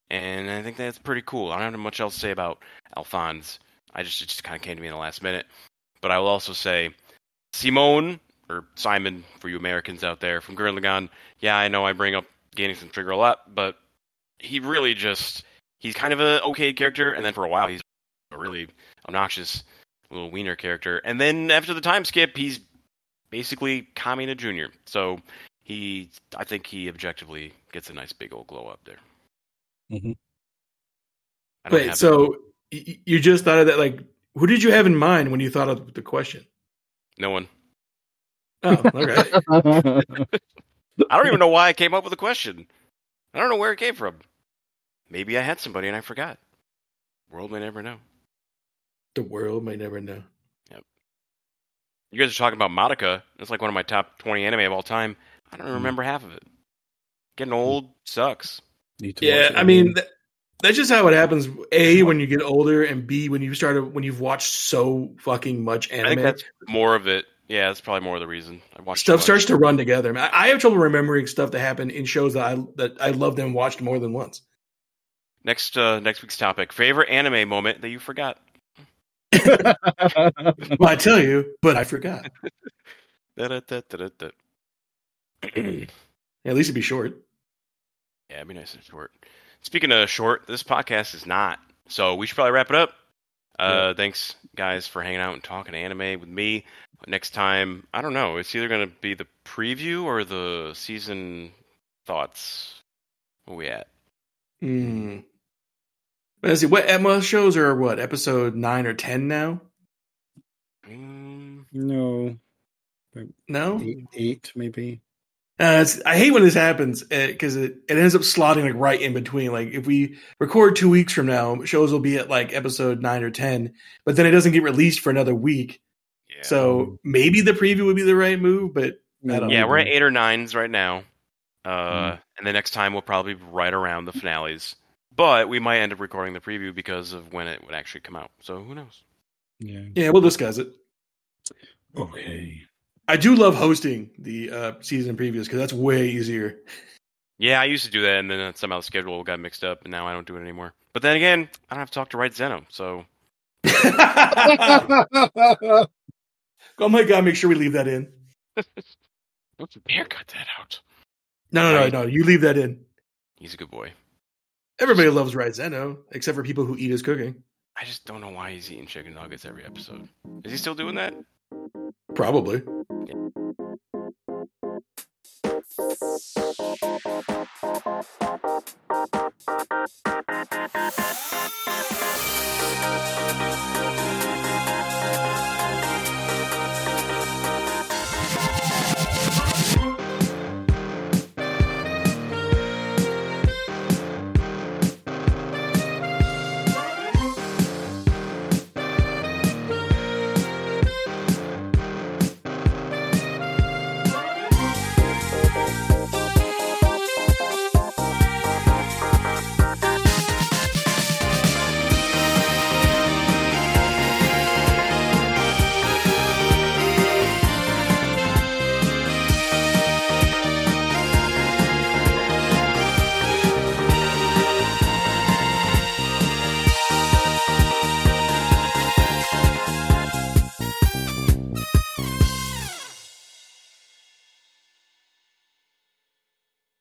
and I think that's pretty cool. I don't have much else to say about Alphonse. It just kind of came to me in the last minute. But I will also say Simone, or Simon for you Americans out there, from Gurren Lagann. Yeah, I know I bring up Gaining Some Trigger a lot, but he really he's kind of an okay character, and then for a while he's a really obnoxious little wiener character. And then after the time skip, he's basically Kamina Jr. So I think he objectively gets a nice big old glow up there. Mm-hmm. Wait, so you just thought of that? Like, who did you have in mind when you thought of the question? No one. Oh, okay. I don't even know why I came up with the question. I don't know where it came from. Maybe I had somebody and I forgot. The world may never know. The world may never know. Yep. You guys are talking about Madoka. It's like one of my top 20 anime of all time. I don't remember half of it. Getting old sucks. Yeah, I mean, that's just how it happens. A, when you get older, and B, when you've watched so fucking much anime. I think that's more of it. Yeah, that's probably more of the reason. Stuff starts to run together. I have trouble remembering stuff that happened in shows that I loved and watched more than once. Next week's topic: favorite anime moment that you forgot. Well, I tell you, but I forgot. At least it'd be short. Yeah, it'd be nice and short. Speaking of short, this podcast is not. So we should probably wrap it up. Thanks, guys, for hanging out and talking anime with me. Next time, I don't know. It's either going to be the preview or the season thoughts. Where we at? Let's see. What Emma shows are what? Episode 9 or 10 now? No. No? 8 maybe. I hate when this happens because it ends up slotting like right in between. Like if we record 2 weeks from now, shows will be at like episode 9 or 10, but then it doesn't get released for another week. Yeah. So maybe the preview would be the right move, but I don't know. Yeah, we're at 8 or 9s right now. And the next time we'll probably be right around the finales. But we might end up recording the preview because of when it would actually come out. So who knows? Yeah, we'll discuss it. Okay. I do love hosting the season previews because that's way easier. Yeah, I used to do that, and then somehow the schedule got mixed up, and now I don't do it anymore. But then again, I don't have to talk to Right Zeno, so... Oh my god, make sure we leave that in. Don't you dare cut that out. No, you leave that in. He's a good boy. Everybody loves Right Zeno, except for people who eat his cooking. I just don't know why he's eating chicken nuggets every episode. Is he still doing that? Probably.